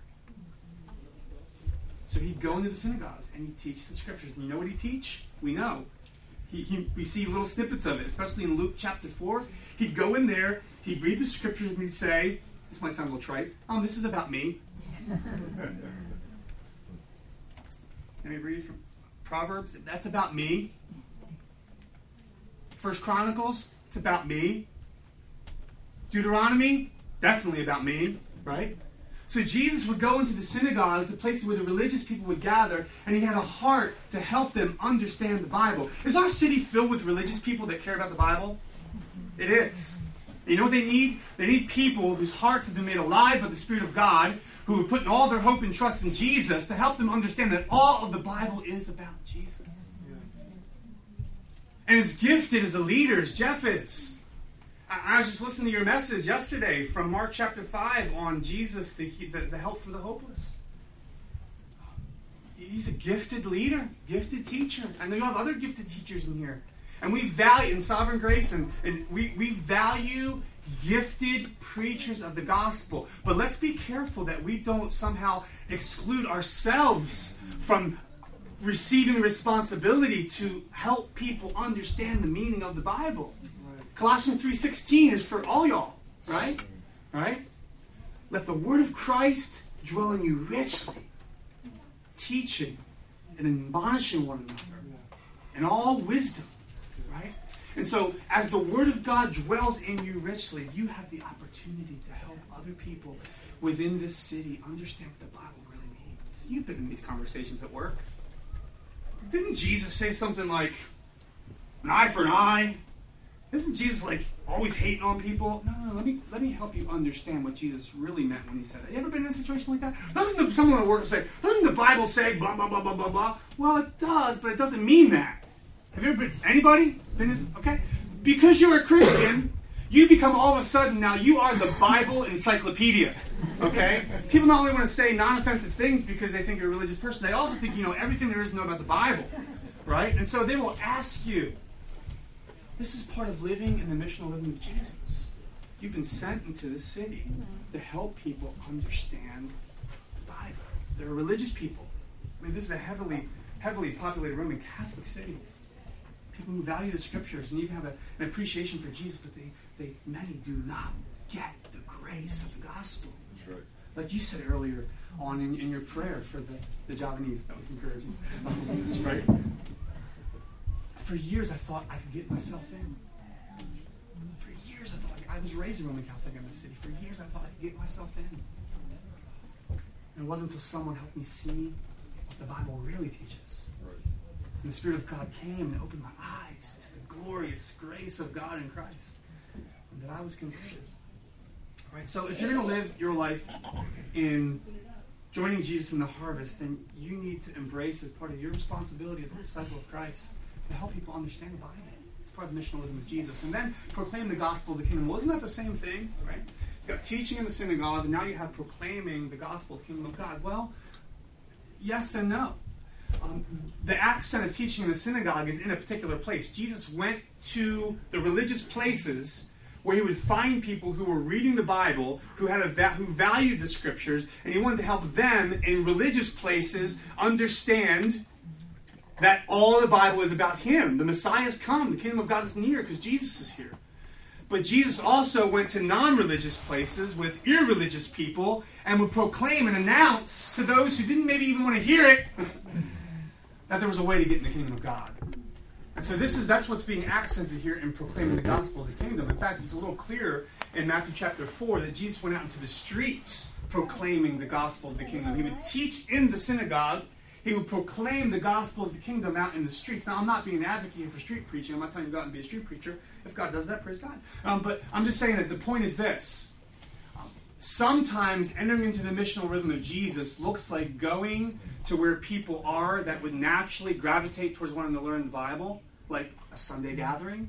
So he'd go into the synagogues and he'd teach the scriptures. And you know what he'd teach? We know. He, he, we see little snippets of it, especially in Luke chapter four. He'd go in there, he'd read the scriptures, and he'd say, this might sound a little trite, um, this is about me. Let me read from Proverbs. That's about me. First Chronicles, it's about me. Deuteronomy, definitely about me, right? So Jesus would go into the synagogues, the places where the religious people would gather, and he had a heart to help them understand the Bible. Is our city filled with religious people that care about the Bible? It is. You know what they need? They need people whose hearts have been made alive by the Spirit of God, who are putting all their hope and trust in Jesus to help them understand that all of the Bible is about Jesus. And as gifted as a leader as Jeff is, I was just listening to your message yesterday from Mark chapter five on Jesus, the, the, the help for the hopeless. He's a gifted leader, gifted teacher. I know you have other gifted teachers in here. And we value, in Sovereign Grace, and, and we, we value gifted preachers of the gospel. But let's be careful that we don't somehow exclude ourselves from receiving the responsibility to help people understand the meaning of the Bible. Right. Colossians three sixteen is for all y'all, right? Right? Let the word of Christ dwell in you richly, teaching and admonishing one another in all wisdom, right? And so, as the word of God dwells in you richly, you have the opportunity to help other people within this city understand what the Bible really means. You've been in these conversations at work. Didn't Jesus say something like, an eye for an eye? Isn't Jesus like always hating on people? No, no, no, let me let me help you understand what Jesus really meant when he said that. You ever been in a situation like that? Doesn't the, someone at work say, doesn't the Bible say blah, blah, blah, blah, blah, blah? Well, it does, but it doesn't mean that. Have you ever been, anybody? Been this, okay? Because you're a Christian, you become all of a sudden, now you are the Bible encyclopedia. Okay? People not only want to say non-offensive things because they think you're a religious person, they also think you know everything there is to know about the Bible. Right? And so they will ask you. This is part of living in the missional rhythm of Jesus. You've been sent into this city to help people understand the Bible. There are religious people. I mean, this is a heavily, heavily populated Roman Catholic city. People who value the Scriptures and even have a, an appreciation for Jesus, but they, they many do not get the grace of the gospel. That's right. Like you said earlier on in, in your prayer for the, the Javanese. That was encouraging. Right? For years I thought I could get myself in. For years I thought, I was raised a Roman Catholic in the city. For years I thought I could get myself in. And it wasn't until someone helped me see what the Bible really teaches. Right. And the Spirit of God came and opened my eyes to the glorious grace of God in Christ. And that I was converted. Right? So if you're going to live your life in joining Jesus in the harvest, then you need to embrace as part of your responsibility as a disciple of Christ to help people understand the Bible. It's part of the missional rhythm of Jesus. And then proclaim the gospel of the kingdom. Well, isn't that the same thing? Right? You got teaching in the synagogue, and now you have proclaiming the gospel of the kingdom of God. Well, yes and no. Um, the accent of teaching in the synagogue is in a particular place. Jesus went to the religious places where he would find people who were reading the Bible, who had a va- who valued the Scriptures, and he wanted to help them in religious places understand that all the Bible is about him. The Messiah has come. The kingdom of God is near because Jesus is here. But Jesus also went to non-religious places with irreligious people and would proclaim and announce to those who didn't maybe even want to hear it that there was a way to get in the kingdom of God. And so this is that's what's being accented here in proclaiming the gospel of the kingdom. In fact, it's a little clearer in Matthew chapter four that Jesus went out into the streets proclaiming the gospel of the kingdom. He would teach in the synagogue. He would proclaim the gospel of the kingdom out in the streets. Now, I'm not being an advocate here for street preaching. I'm not telling you to go out and be a street preacher. If God does that, praise God. Um, but I'm just saying that the point is this. Um, sometimes entering into the missional rhythm of Jesus looks like going to where people are that would naturally gravitate towards wanting to learn the Bible, like a Sunday gathering.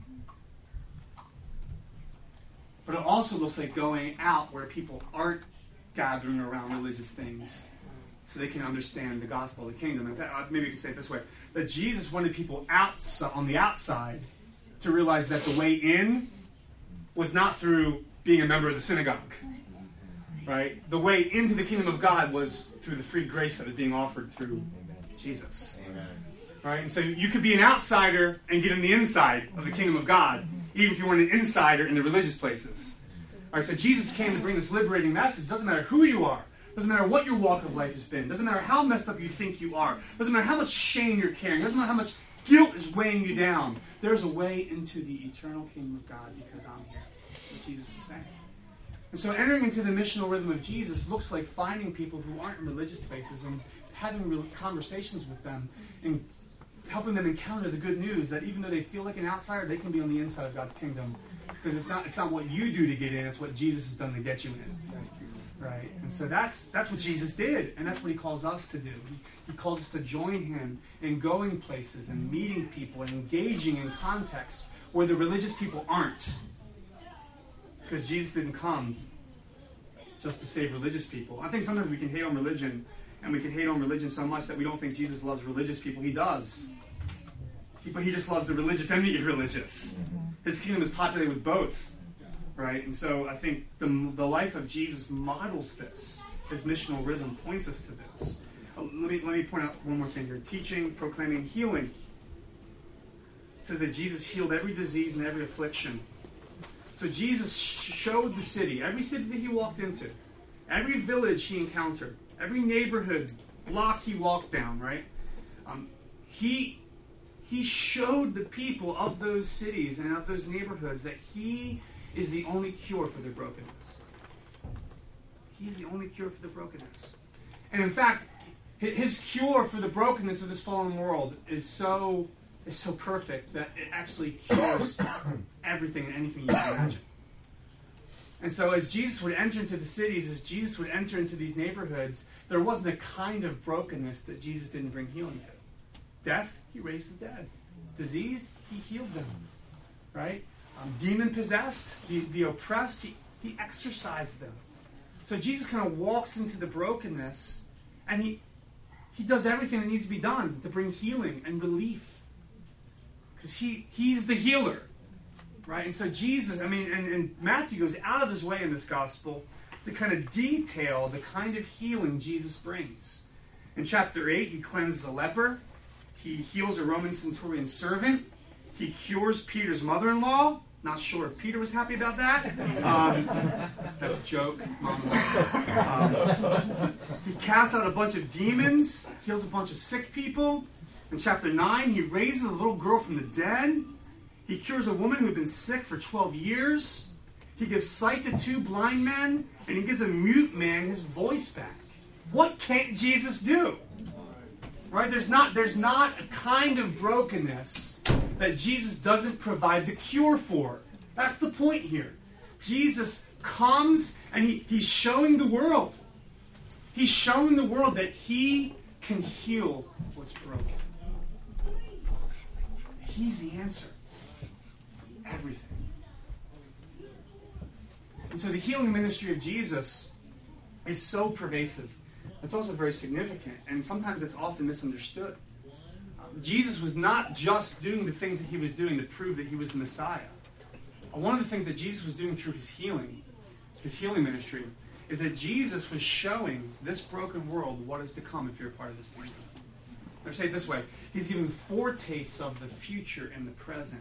But it also looks like going out where people aren't gathering around religious things, so they can understand the gospel of the kingdom. In fact, maybe you could say it this way, that Jesus wanted people outside, on the outside to realize that the way in was not through being a member of the synagogue. Right? The way into the kingdom of God was through the free grace that was being offered through Jesus. Amen. Right? And so you could be an outsider and get in the inside of the kingdom of God, even if you weren't an insider in the religious places. All right, so Jesus came to bring this liberating message. It doesn't matter who you are. Doesn't matter what your walk of life has been. Doesn't matter how messed up you think you are. Doesn't matter how much shame you're carrying. Doesn't matter how much guilt is weighing you down. There's a way into the eternal kingdom of God because I'm here. That's what Jesus is saying. And so entering into the missional rhythm of Jesus looks like finding people who aren't in religious spaces and having real conversations with them and helping them encounter the good news that even though they feel like an outsider, they can be on the inside of God's kingdom. Because it's not, it's not what you do to get in, it's what Jesus has done to get you in. Right? And so that's that's what Jesus did, and that's what he calls us to do. He, he calls us to join him in going places and meeting people and engaging in contexts where the religious people aren't. Because Jesus didn't come just to save religious people. I think sometimes we can hate on religion, and we can hate on religion so much that we don't think Jesus loves religious people. He does. He, but he just loves the religious and the irreligious. His kingdom is populated with both. Right? And so I think the, the life of Jesus models this. His missional rhythm points us to this. Uh, let me, let me point out one more thing here. Teaching, proclaiming, healing. It says that Jesus healed every disease and every affliction. So Jesus sh- showed the city, every city that he walked into, every village he encountered, every neighborhood, block he walked down, right? Um, he, he showed the people of those cities and of those neighborhoods that he is the only cure for their brokenness. He's the only cure for the brokenness. And in fact, his cure for the brokenness of this fallen world is so is so perfect that it actually cures everything and anything you can imagine. And so as Jesus would enter into the cities, as Jesus would enter into these neighborhoods, there wasn't a kind of brokenness that Jesus didn't bring healing to. Death, he raised the dead. Disease, he healed them. Right? Um, demon-possessed, the, the oppressed, he, he exorcised them. So Jesus kind of walks into the brokenness, and he he does everything that needs to be done to bring healing and relief. Because he, he's the healer. Right? And so Jesus, I mean, and, and Matthew goes out of his way in this gospel to kind of detail the kind of healing Jesus brings. In chapter eight, he cleanses a leper. He heals a Roman centurion's servant. He cures Peter's mother-in-law. Not sure if Peter was happy about that. Um, that's a joke. Mom. Um, he casts out a bunch of demons. Heals a bunch of sick people. In chapter nine, he raises a little girl from the dead. He cures a woman who had been sick for twelve years. He gives sight to two blind men. And he gives a mute man his voice back. What can't Jesus do? Right? There's not, there's not a kind of brokenness that Jesus doesn't provide the cure for. That's the point here. Jesus comes and he, he's showing the world. He's showing the world that he can heal what's broken. He's the answer for everything. And so the healing ministry of Jesus is so pervasive. It's also very significant, and sometimes it's often misunderstood. Jesus was not just doing the things that he was doing to prove that he was the Messiah. One of the things that Jesus was doing through his healing, his healing ministry, is that Jesus was showing this broken world what is to come if you're a part of this kingdom. Or say it this way, he's giving foretastes of the future and the present.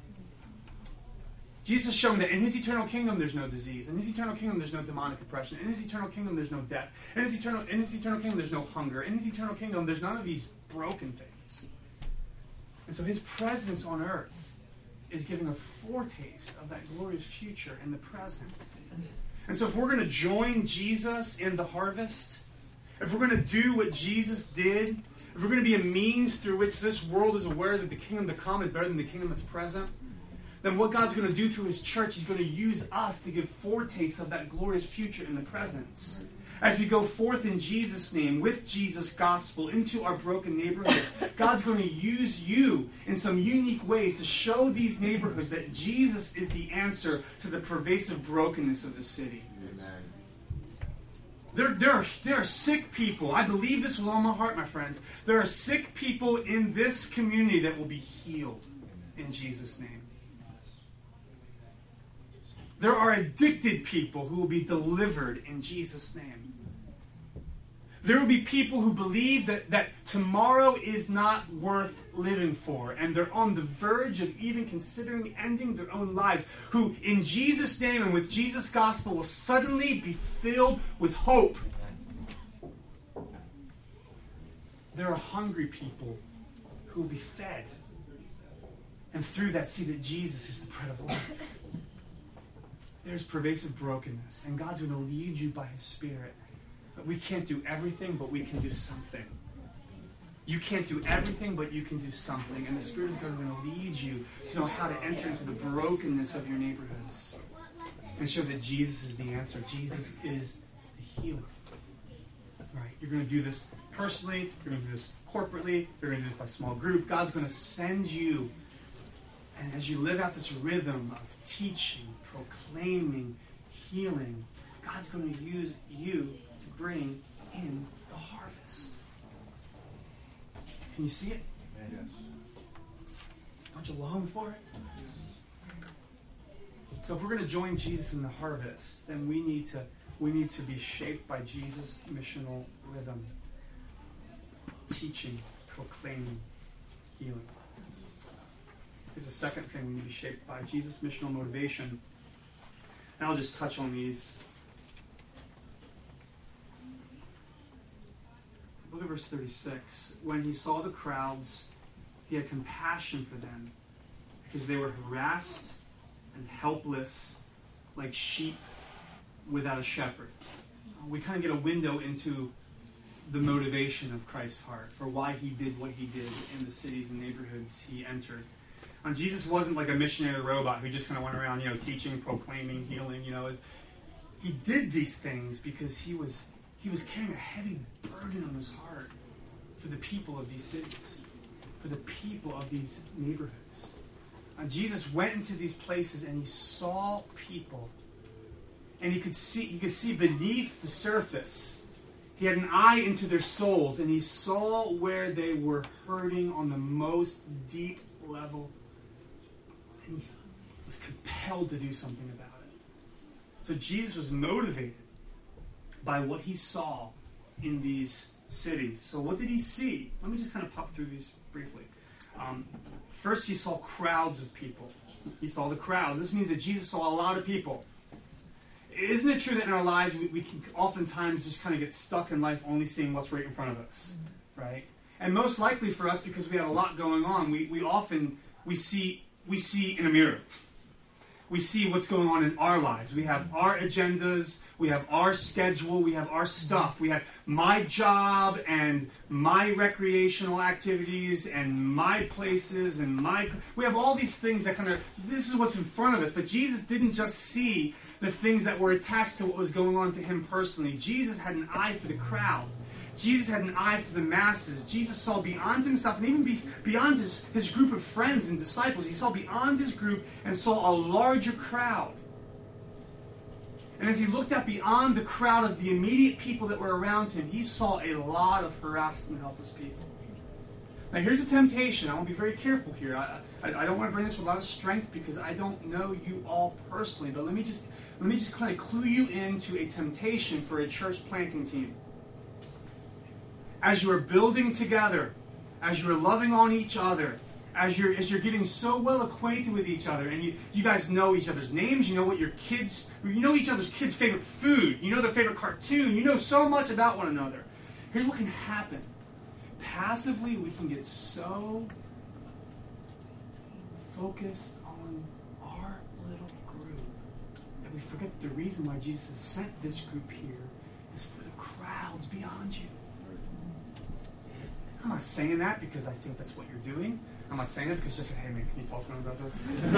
Jesus is showing that in his eternal kingdom there's no disease. In his eternal kingdom there's no demonic oppression. In his eternal kingdom there's no death. In his eternal, in his eternal kingdom there's no hunger. In his eternal kingdom there's none of these broken things. And so his presence on earth is giving a foretaste of that glorious future in the present. And so if we're going to join Jesus in the harvest, if we're going to do what Jesus did, if we're going to be a means through which this world is aware that the kingdom to come is better than the kingdom that's present, then what God's going to do through his church, he's going to use us to give foretastes of that glorious future in the present. As we go forth in Jesus' name, with Jesus' gospel, into our broken neighborhood, God's going to use you in some unique ways to show these neighborhoods that Jesus is the answer to the pervasive brokenness of the city. Amen. There, there, are, there are sick people. I believe this with all my heart, my friends. There are sick people in this community that will be healed in Jesus' name. There are addicted people who will be delivered in Jesus' name. There will be people who believe that, that tomorrow is not worth living for, and they're on the verge of even considering ending their own lives, who in Jesus' name and with Jesus' gospel will suddenly be filled with hope there are hungry people who will be fed. And through that, see that Jesus is the bread of life. There's pervasive brokenness, and God's going to lead you by his Spirit. But we can't do everything, but we can do something. You can't do everything, but you can do something. And the Spirit is going to lead you to know how to enter into the brokenness of your neighborhoods and show that Jesus is the answer. Jesus is the healer. Right? You're going to do this personally. You're going to do this corporately. You're going to do this by small group. God's going to send you. And as you live out this rhythm of teaching, proclaiming, healing, God's going to use you to bring in the harvest. Can you see it? Yes. Don't you long for it? So if we're going to join Jesus in the harvest, then we need to we need to be shaped by Jesus' missional rhythm. Teaching, proclaiming, healing. Here's the second thing we need to be shaped by, Jesus' missional motivation. And I'll just touch on these. Look at verse thirty-six. When he saw the crowds, he had compassion for them because they were harassed and helpless like sheep without a shepherd. We kind of get a window into the motivation of Christ's heart for why he did what he did in the cities and neighborhoods he entered. And Jesus wasn't like a missionary robot who just kind of went around, you know, teaching, proclaiming, healing, you know. He did these things because he was he was carrying a heavy burden on his heart for the people of these cities, for the people of these neighborhoods. And Jesus went into these places and he saw people, and he could see he could see beneath the surface. He had an eye into their souls, and he saw where they were hurting on the most deep level. And he was compelled to do something about it. So Jesus was motivated by what he saw in these cities. So what did he see? Let me just kind of pop through these briefly. Um, first, he saw crowds of people. He saw the crowds. This means that Jesus saw a lot of people. Isn't it true that in our lives we, we can oftentimes just kind of get stuck in life only seeing what's right in front of us, right? And most likely for us, because we have a lot going on, we, we often we see we see in a mirror. We see what's going on in our lives. We have our agendas, we have our schedule, we have our stuff. We have my job and my recreational activities and my places and my... We have all these things that kind of... This is what's in front of us. But Jesus didn't just see the things that were attached to what was going on to him personally. Jesus had an eye for the crowd. Jesus had an eye for the masses. Jesus saw beyond himself and even beyond his, his group of friends and disciples. He saw beyond his group and saw a larger crowd. And as he looked out beyond the crowd of the immediate people that were around him, he saw a lot of harassed and helpless people. Now here's a temptation. I want to be very careful here. I, I, I don't want to bring this with a lot of strength because I don't know you all personally. But let me just let me just kind of clue you into a temptation for a church planting team. As you are building together, as you are loving on each other, as you're as you're getting so well acquainted with each other, and you, you guys know each other's names, you know what your kids, you know each other's kids' favorite food, you know their favorite cartoon, you know so much about one another. Here's what can happen. Passively, we can get so focused on our little group that we forget the reason why Jesus has sent this group here is for the crowds beyond you. I'm not saying that because I think that's what you're doing. I'm not saying it because just, hey man, can you talk to me about this?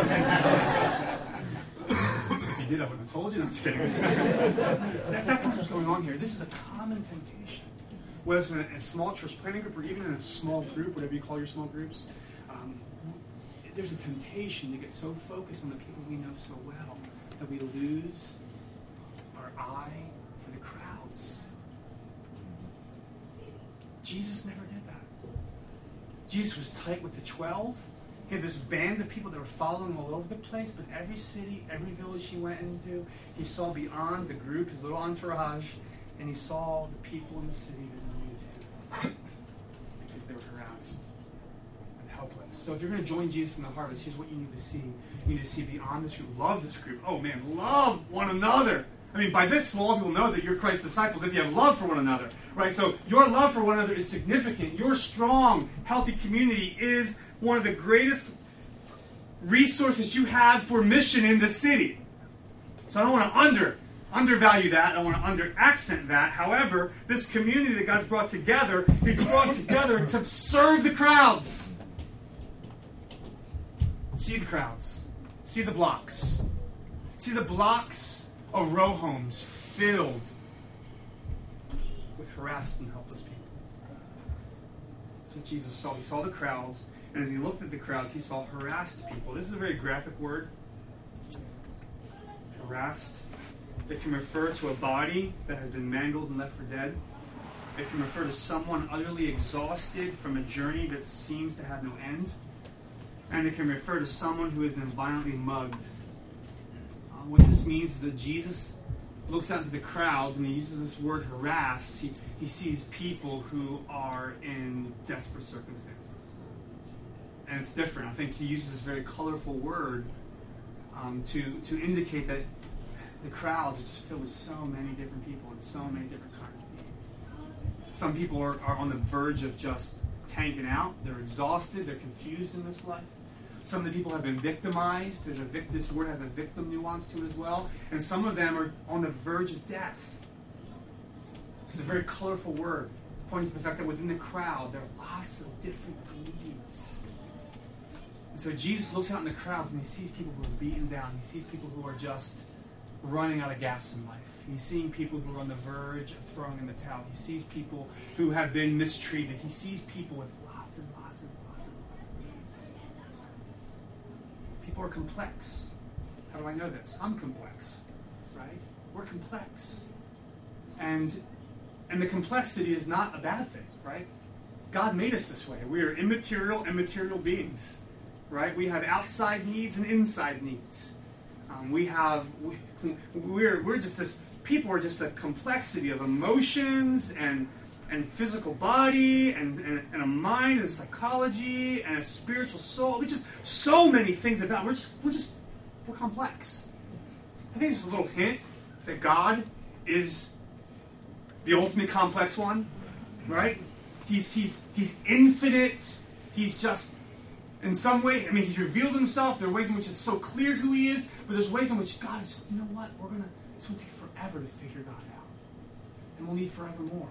If you did, I wouldn't have told you. No, I'm just kidding. that, that's what's going on here. This is a common temptation. Whether it's in a, in a small church planning group or even in a small group, whatever you call your small groups, um, there's a temptation to get so focused on the people we know so well that we lose our eye for the crowds. Jesus never did that. Jesus was tight with the twelve. He had this band of people that were following all over the place, but every city, every village he went into, he saw beyond the group, his little entourage, and he saw the people in the city that needed him because they were harassed and helpless. So if you're going to join Jesus in the harvest, here's what you need to see. You need to see beyond this group. Love this group. Oh man, love one another. I mean, by this will all people know that you're Christ's disciples if you have love for one another, right? So your love for one another is significant. Your strong, healthy community is one of the greatest resources you have for mission in the city. So I don't want to under undervalue that. I don't want to under accent that. However, this community that God's brought together, He's brought together to serve the crowds. See the crowds. See the blocks. See the blocks of row homes filled with harassed and helpless people. That's what Jesus saw. He saw the crowds, and as He looked at the crowds, He saw harassed people. This is a very graphic word. Harassed. It can refer to a body that has been mangled and left for dead. It can refer to someone utterly exhausted from a journey that seems to have no end. And it can refer to someone who has been violently mugged. Uh, what this means is that Jesus looks out into the crowd and He uses this word harassed. He, he sees people who are in desperate circumstances. And it's different. I think He uses this very colorful word um, to, to indicate that the crowds are just filled with so many different people and so many different kinds of needs. Some people are, are on the verge of just tanking out. They're exhausted. They're confused in this life. Some of the people have been victimized. There's a vic- this word has a victim nuance to it as well. And some of them are on the verge of death. This is a very colorful word, pointing to the fact that within the crowd there are lots of different needs. And so Jesus looks out in the crowds and He sees people who are beaten down. He sees people who are just running out of gas in life. He's seeing people who are on the verge of throwing in the towel. He sees people who have been mistreated. He sees people with lots and lots and lots and lots of needs. People are complex. How do I know this? I'm complex, right? We're complex. And, and the complexity is not a bad thing, right? God made us this way. We are immaterial and material beings, right? We have outside needs and inside needs. Um, we have, we, we're, we're just this, people are just a complexity of emotions and and physical body and, and, and a mind and psychology and a spiritual soul. We just, so many things about, we're just, we're just, we're complex. I think it's a little hint that God is the ultimate complex one, right? He's, he's, he's infinite. He's just, in some way, I mean, He's revealed Himself. There are ways in which it's so clear who He is, but there's ways in which God is, you know what, we're going to, it's going to take forever to figure God out. And we'll need forever more.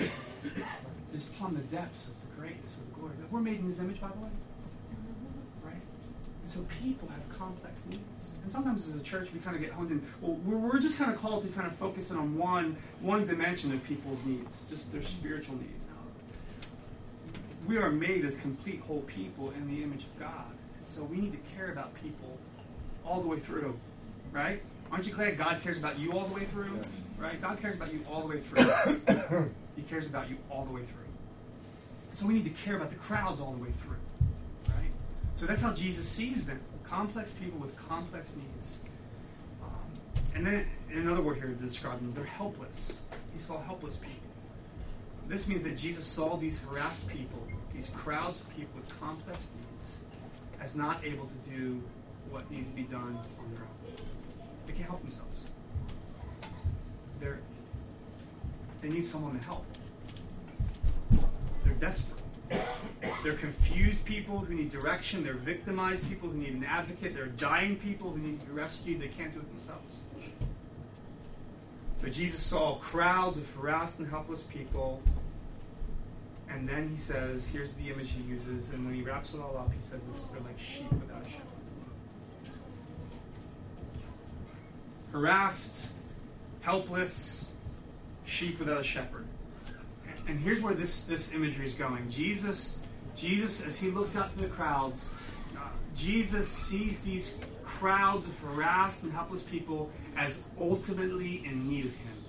Just upon the depths of the greatness of the glory. We're made in His image, by the way. Right? And so people have complex needs. And sometimes as a church, we kind of get honed in, well, we're, we're just kind of called to kind of focus in on one, one dimension of people's needs, just their spiritual needs. We are made as complete whole people in the image of God. And so we need to care about people all the way through, right? Aren't you glad God cares about you all the way through? Right? God cares about you all the way through. He cares about you all the way through. So we need to care about the crowds all the way through, right? So that's how Jesus sees them. Complex people with complex needs. Um, and then in another word here to describe them, they're helpless. He saw helpless people. This means that Jesus saw these harassed people, these crowds of people with complex needs, as not able to do what needs to be done on their own. They can't help themselves. They're, they need someone to help. They're desperate. They're confused people who need direction. They're victimized people who need an advocate. They're dying people who need to be rescued. They can't do it themselves. So Jesus saw crowds of harassed and helpless people, and then He says, here's the image He uses, and when He wraps it all up, He says this, they're like sheep without a shepherd. Harassed, helpless, sheep without a shepherd. And here's where this, this imagery is going. Jesus, Jesus, as He looks out to the crowds, uh, Jesus sees these crowds of harassed and helpless people as ultimately in need of Him.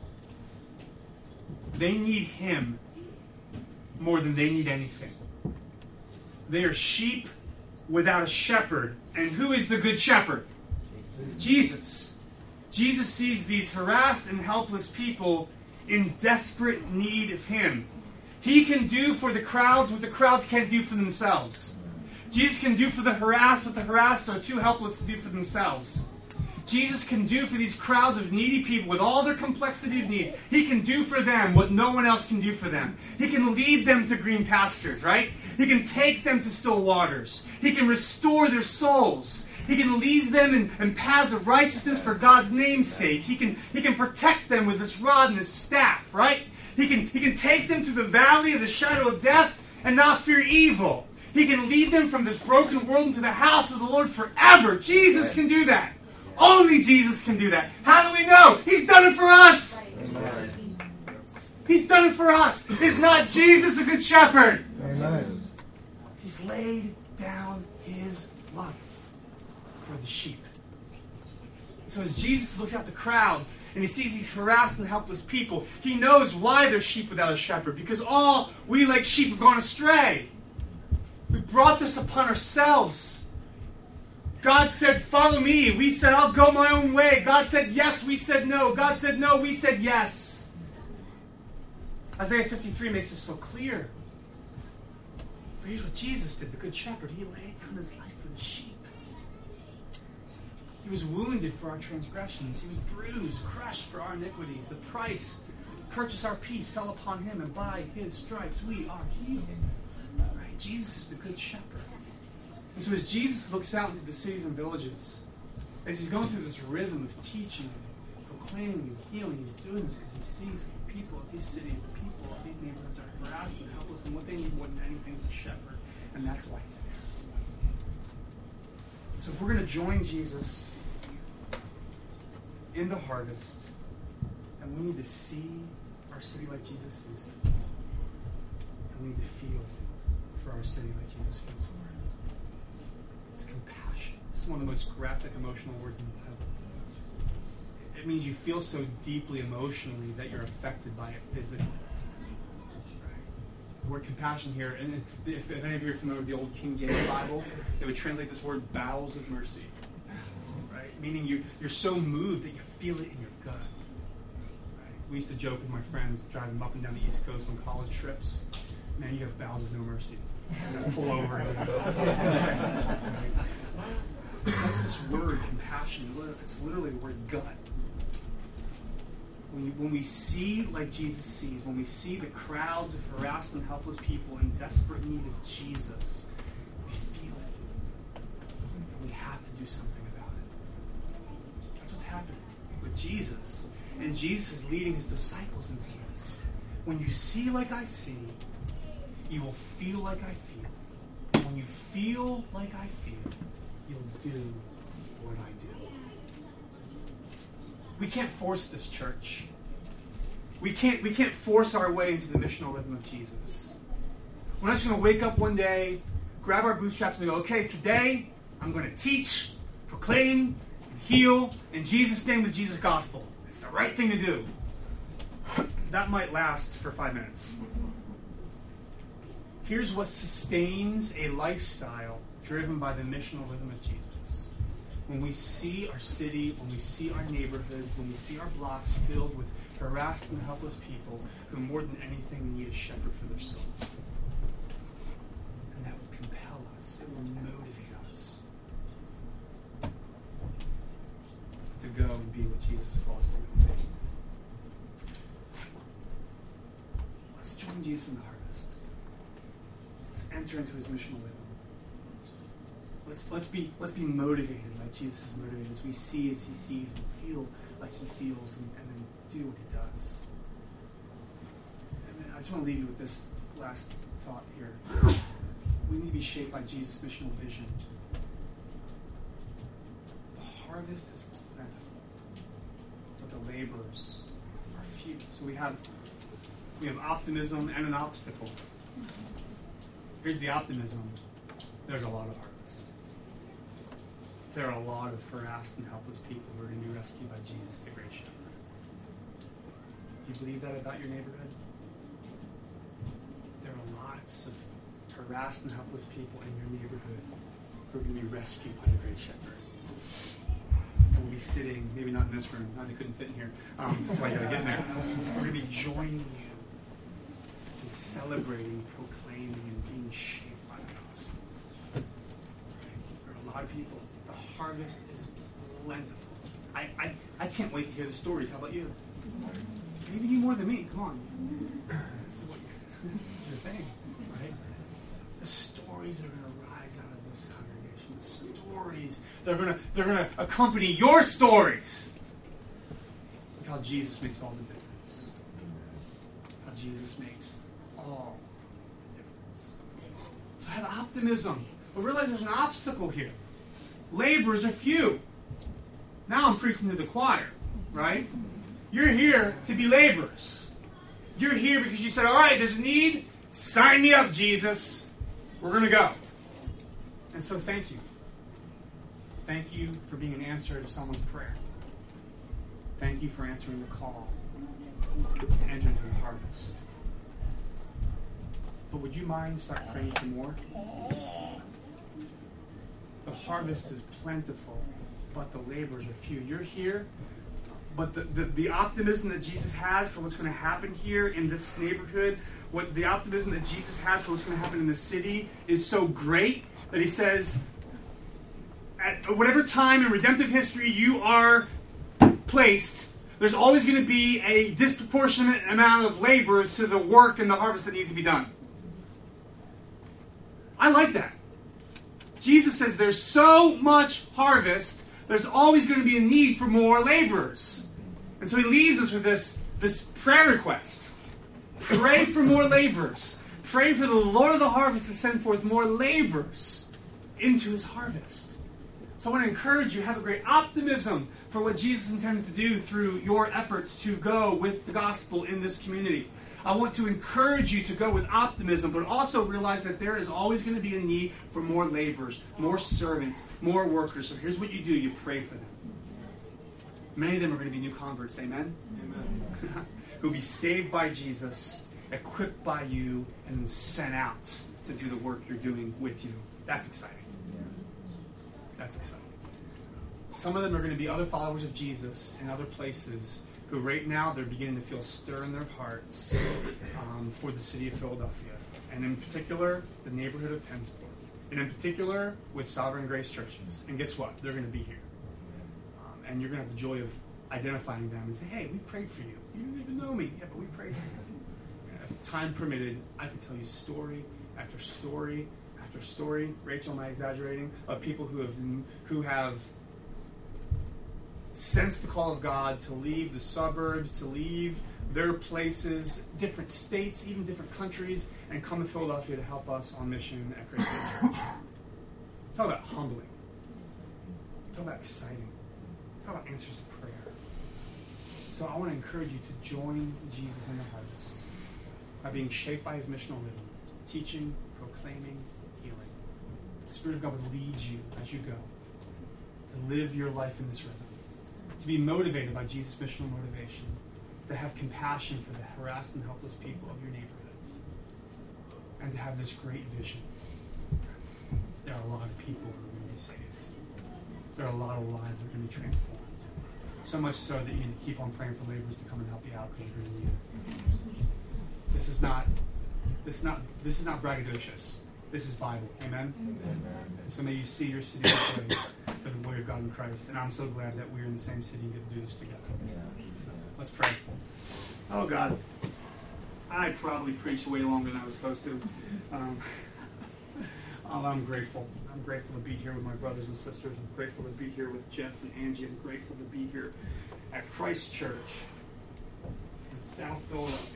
They need Him more than they need anything. They are sheep without a shepherd. And who is the good shepherd? Jesus. Jesus sees these harassed and helpless people in desperate need of Him. He can do for the crowds what the crowds can't do for themselves. Jesus can do for the harassed what the harassed are too helpless to do for themselves. Jesus can do for these crowds of needy people with all their complexity of needs. He can do for them what no one else can do for them. He can lead them to green pastures, right? He can take them to still waters. He can restore their souls. He can lead them in, in paths of righteousness for God's name's sake. He can, he can protect them with his rod and his staff, right? He can, he can take them through the valley of the shadow of death and not fear evil. He can lead them from this broken world into the house of the Lord forever. Jesus can do that. Only Jesus can do that. How do we know? He's done it for us. Amen. He's done it for us. Is not Jesus a good shepherd? Amen. He's laid down his life for the sheep. So as Jesus looks at the crowds and he sees these harassed and helpless people, he knows why they're sheep without a shepherd. Because all we like sheep have gone astray. We brought this upon ourselves. God said, follow me. We said, I'll go my own way. God said yes. We said no. God said no. We said yes. Isaiah fifty-three makes this so clear. But here's what Jesus did, the Good Shepherd. He laid down his life for the sheep. He was wounded for our transgressions. He was bruised, crushed for our iniquities. The price to purchase our peace fell upon him, and by his stripes we are healed. Right? Jesus is the Good Shepherd. And so as Jesus looks out into the cities and villages, as he's going through this rhythm of teaching, proclaiming and healing, he's doing this because he sees that the people of these cities, the people of these neighborhoods are harassed and helpless, and what they need more than anything is a shepherd. And that's why he's there. So if we're going to join Jesus in the harvest, and we need to see our city like Jesus sees it, and we need to feel for our city like Jesus feels for it. It's compassion. This is one of the most graphic emotional words in the Bible. It means you feel so deeply emotionally that you're affected by it physically. Right? The word compassion here, and if, if any of you are familiar with the old King James Bible, it would translate this word bowels of mercy. Right? Meaning you, you're so moved that you feel it in your gut. Right? We used to joke with my friends driving up and down the East Coast on college trips. Man, you have bowels of no mercy. Pull over. That's this word, compassion. It's literally the word gut. When, you, when we see like Jesus sees, when we see the crowds of harassed and helpless people in desperate need of Jesus, we feel it. And we have to do something about it. That's what's happening with Jesus. And Jesus is leading his disciples into this. When you see like I see, you will feel like I feel. When you feel like I feel, you'll do what I do. We can't force this, church. We can't, we can't force our way into the missional rhythm of Jesus. We're not just going to wake up one day, grab our bootstraps and go, okay, today I'm going to teach, proclaim, and heal in Jesus' name with Jesus' gospel. It's the right thing to do. That might last for five minutes. Here's what sustains a lifestyle driven by the missional rhythm of Jesus. When we see our city, when we see our neighborhoods, when we see our blocks filled with harassed and helpless people who more than anything need a shepherd for their soul. And that will compel us. It will motivate us to go and be what Jesus calls us to be. Let's join Jesus in the harvest. Enter into his missional rhythm. Let's let's be let's be motivated like Jesus is motivated, as we see as he sees and feel like he feels, and, and then do what he does. And then I just want to leave you with this last thought here. We need to be shaped by Jesus' missional vision. The harvest is plentiful, but the laborers are few. So we have we have optimism and an obstacle. Here's the optimism. There's a lot of harvest. There are a lot of harassed and helpless people who are going to be rescued by Jesus, the great shepherd. Do you believe that about your neighborhood? There are lots of harassed and helpless people in your neighborhood who are going to be rescued by the great shepherd. And we'll be sitting, maybe not in this room, no, they couldn't fit in here. Um, that's why you got to get in there. We're going to be joining you in celebrating, proclaiming, and being shaped by the gospel. Right? There are a lot of people. The harvest is plentiful, I, I, I can't wait to hear the stories. How about you? Maybe you more than me. Come on. This is, what, this is your thing, right? The stories are going to rise out of this congregation. The stories. They're going to they're going to accompany your stories. Of how Jesus makes all the difference. How Jesus makes all the difference. So have optimism. But realize there's an obstacle here. Laborers are few. Now I'm preaching to the choir, right? You're here to be laborers. You're here because you said, all right, there's a need. Sign me up, Jesus. We're going to go. And so thank you. Thank you for being an answer to someone's prayer. Thank you for answering the call to enter into the harvest. But would you mind start praying for more? The harvest is plentiful, but the laborers are few. You're here, but the, the, the optimism that Jesus has for what's going to happen here in this neighborhood, what the optimism that Jesus has for what's going to happen in the city is so great that he says, at whatever time in redemptive history you are placed, there's always going to be a disproportionate amount of laborers to the work and the harvest that needs to be done. I like that. Jesus says there's so much harvest, there's always going to be a need for more laborers. And so he leaves us with this, this prayer request. Pray for more laborers. Pray for the Lord of the harvest to send forth more laborers into his harvest. So I want to encourage you, have a great optimism for what Jesus intends to do through your efforts to go with the gospel in this community. I want to encourage you to go with optimism, but also realize that there is always going to be a need for more laborers, more servants, more workers. So here's what you do. You pray for them. Many of them are going to be new converts. Amen? Amen. Who will be saved by Jesus, equipped by you, and then sent out to do the work you're doing with you. That's exciting. That's exciting. Some of them are going to be other followers of Jesus in other places who right now they're beginning to feel stir in their hearts um, for the city of Philadelphia. And in particular, the neighborhood of Pensport. And in particular, with Sovereign Grace churches. And guess what? They're going to be here. Um, and you're going to have the joy of identifying them and say, hey, we prayed for you. You didn't even know me. Yeah, but we prayed for you. And if time permitted, I could tell you story after story after story. Rachel, am I exaggerating? Of people who have who have sensed the call of God to leave the suburbs, to leave their places, different states, even different countries, and come to Philadelphia to help us on mission at Grace Church. Talk about humbling. Talk about exciting. Talk about answers to prayer. So I want to encourage you to join Jesus in the harvest by being shaped by his missional rhythm, teaching, proclaiming, healing. The Spirit of God would lead you as you go to live your life in this rhythm. To be motivated by Jesus' missional motivation, to have compassion for the harassed and helpless people of your neighborhoods, and to have this great vision. There are a lot of people who are going to be saved. There are a lot of lives that are going to be transformed. So much so that you need to keep on praying for laborers to come and help you out because you're going to need it. This is not, this is not, this is not braggadocious. This is Bible. Amen? Amen. And so may you see your city this way for the glory of God in Christ. And I'm so glad that we're in the same city and get to do this together. So let's pray. Oh, God. I probably preached way longer than I was supposed to. Um, oh, I'm grateful. I'm grateful to be here with my brothers and sisters. I'm grateful to be here with Jeff and Angie. I'm grateful to be here at Christ Church in South Philadelphia.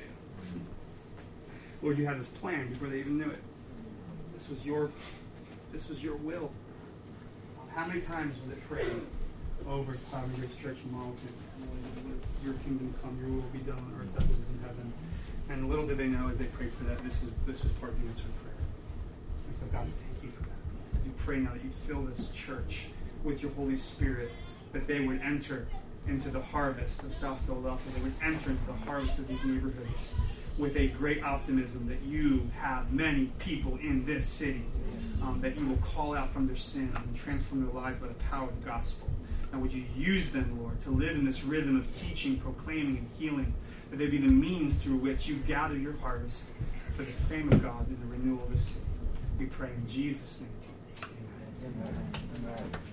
Lord, you had this plan before they even knew it. This was your, this was your will. How many times was it prayed over at Sovereign Grace Church in Marlton? Your kingdom come, your will be done on earth as it is in heaven. And little did they know as they prayed for that, this is this was part of the answered prayer. And so God, thank you for that. We pray now that you fill this church with your Holy Spirit, that they would enter into the harvest of South Philadelphia. They would enter into the harvest of these neighborhoods with a great optimism that you have many people in this city, um, that you will call out from their sins and transform their lives by the power of the gospel. Now would you use them, Lord, to live in this rhythm of teaching, proclaiming, and healing, that they be the means through which you gather your harvest for the fame of God and the renewal of the city. We pray in Jesus' name. Amen. Amen. Amen.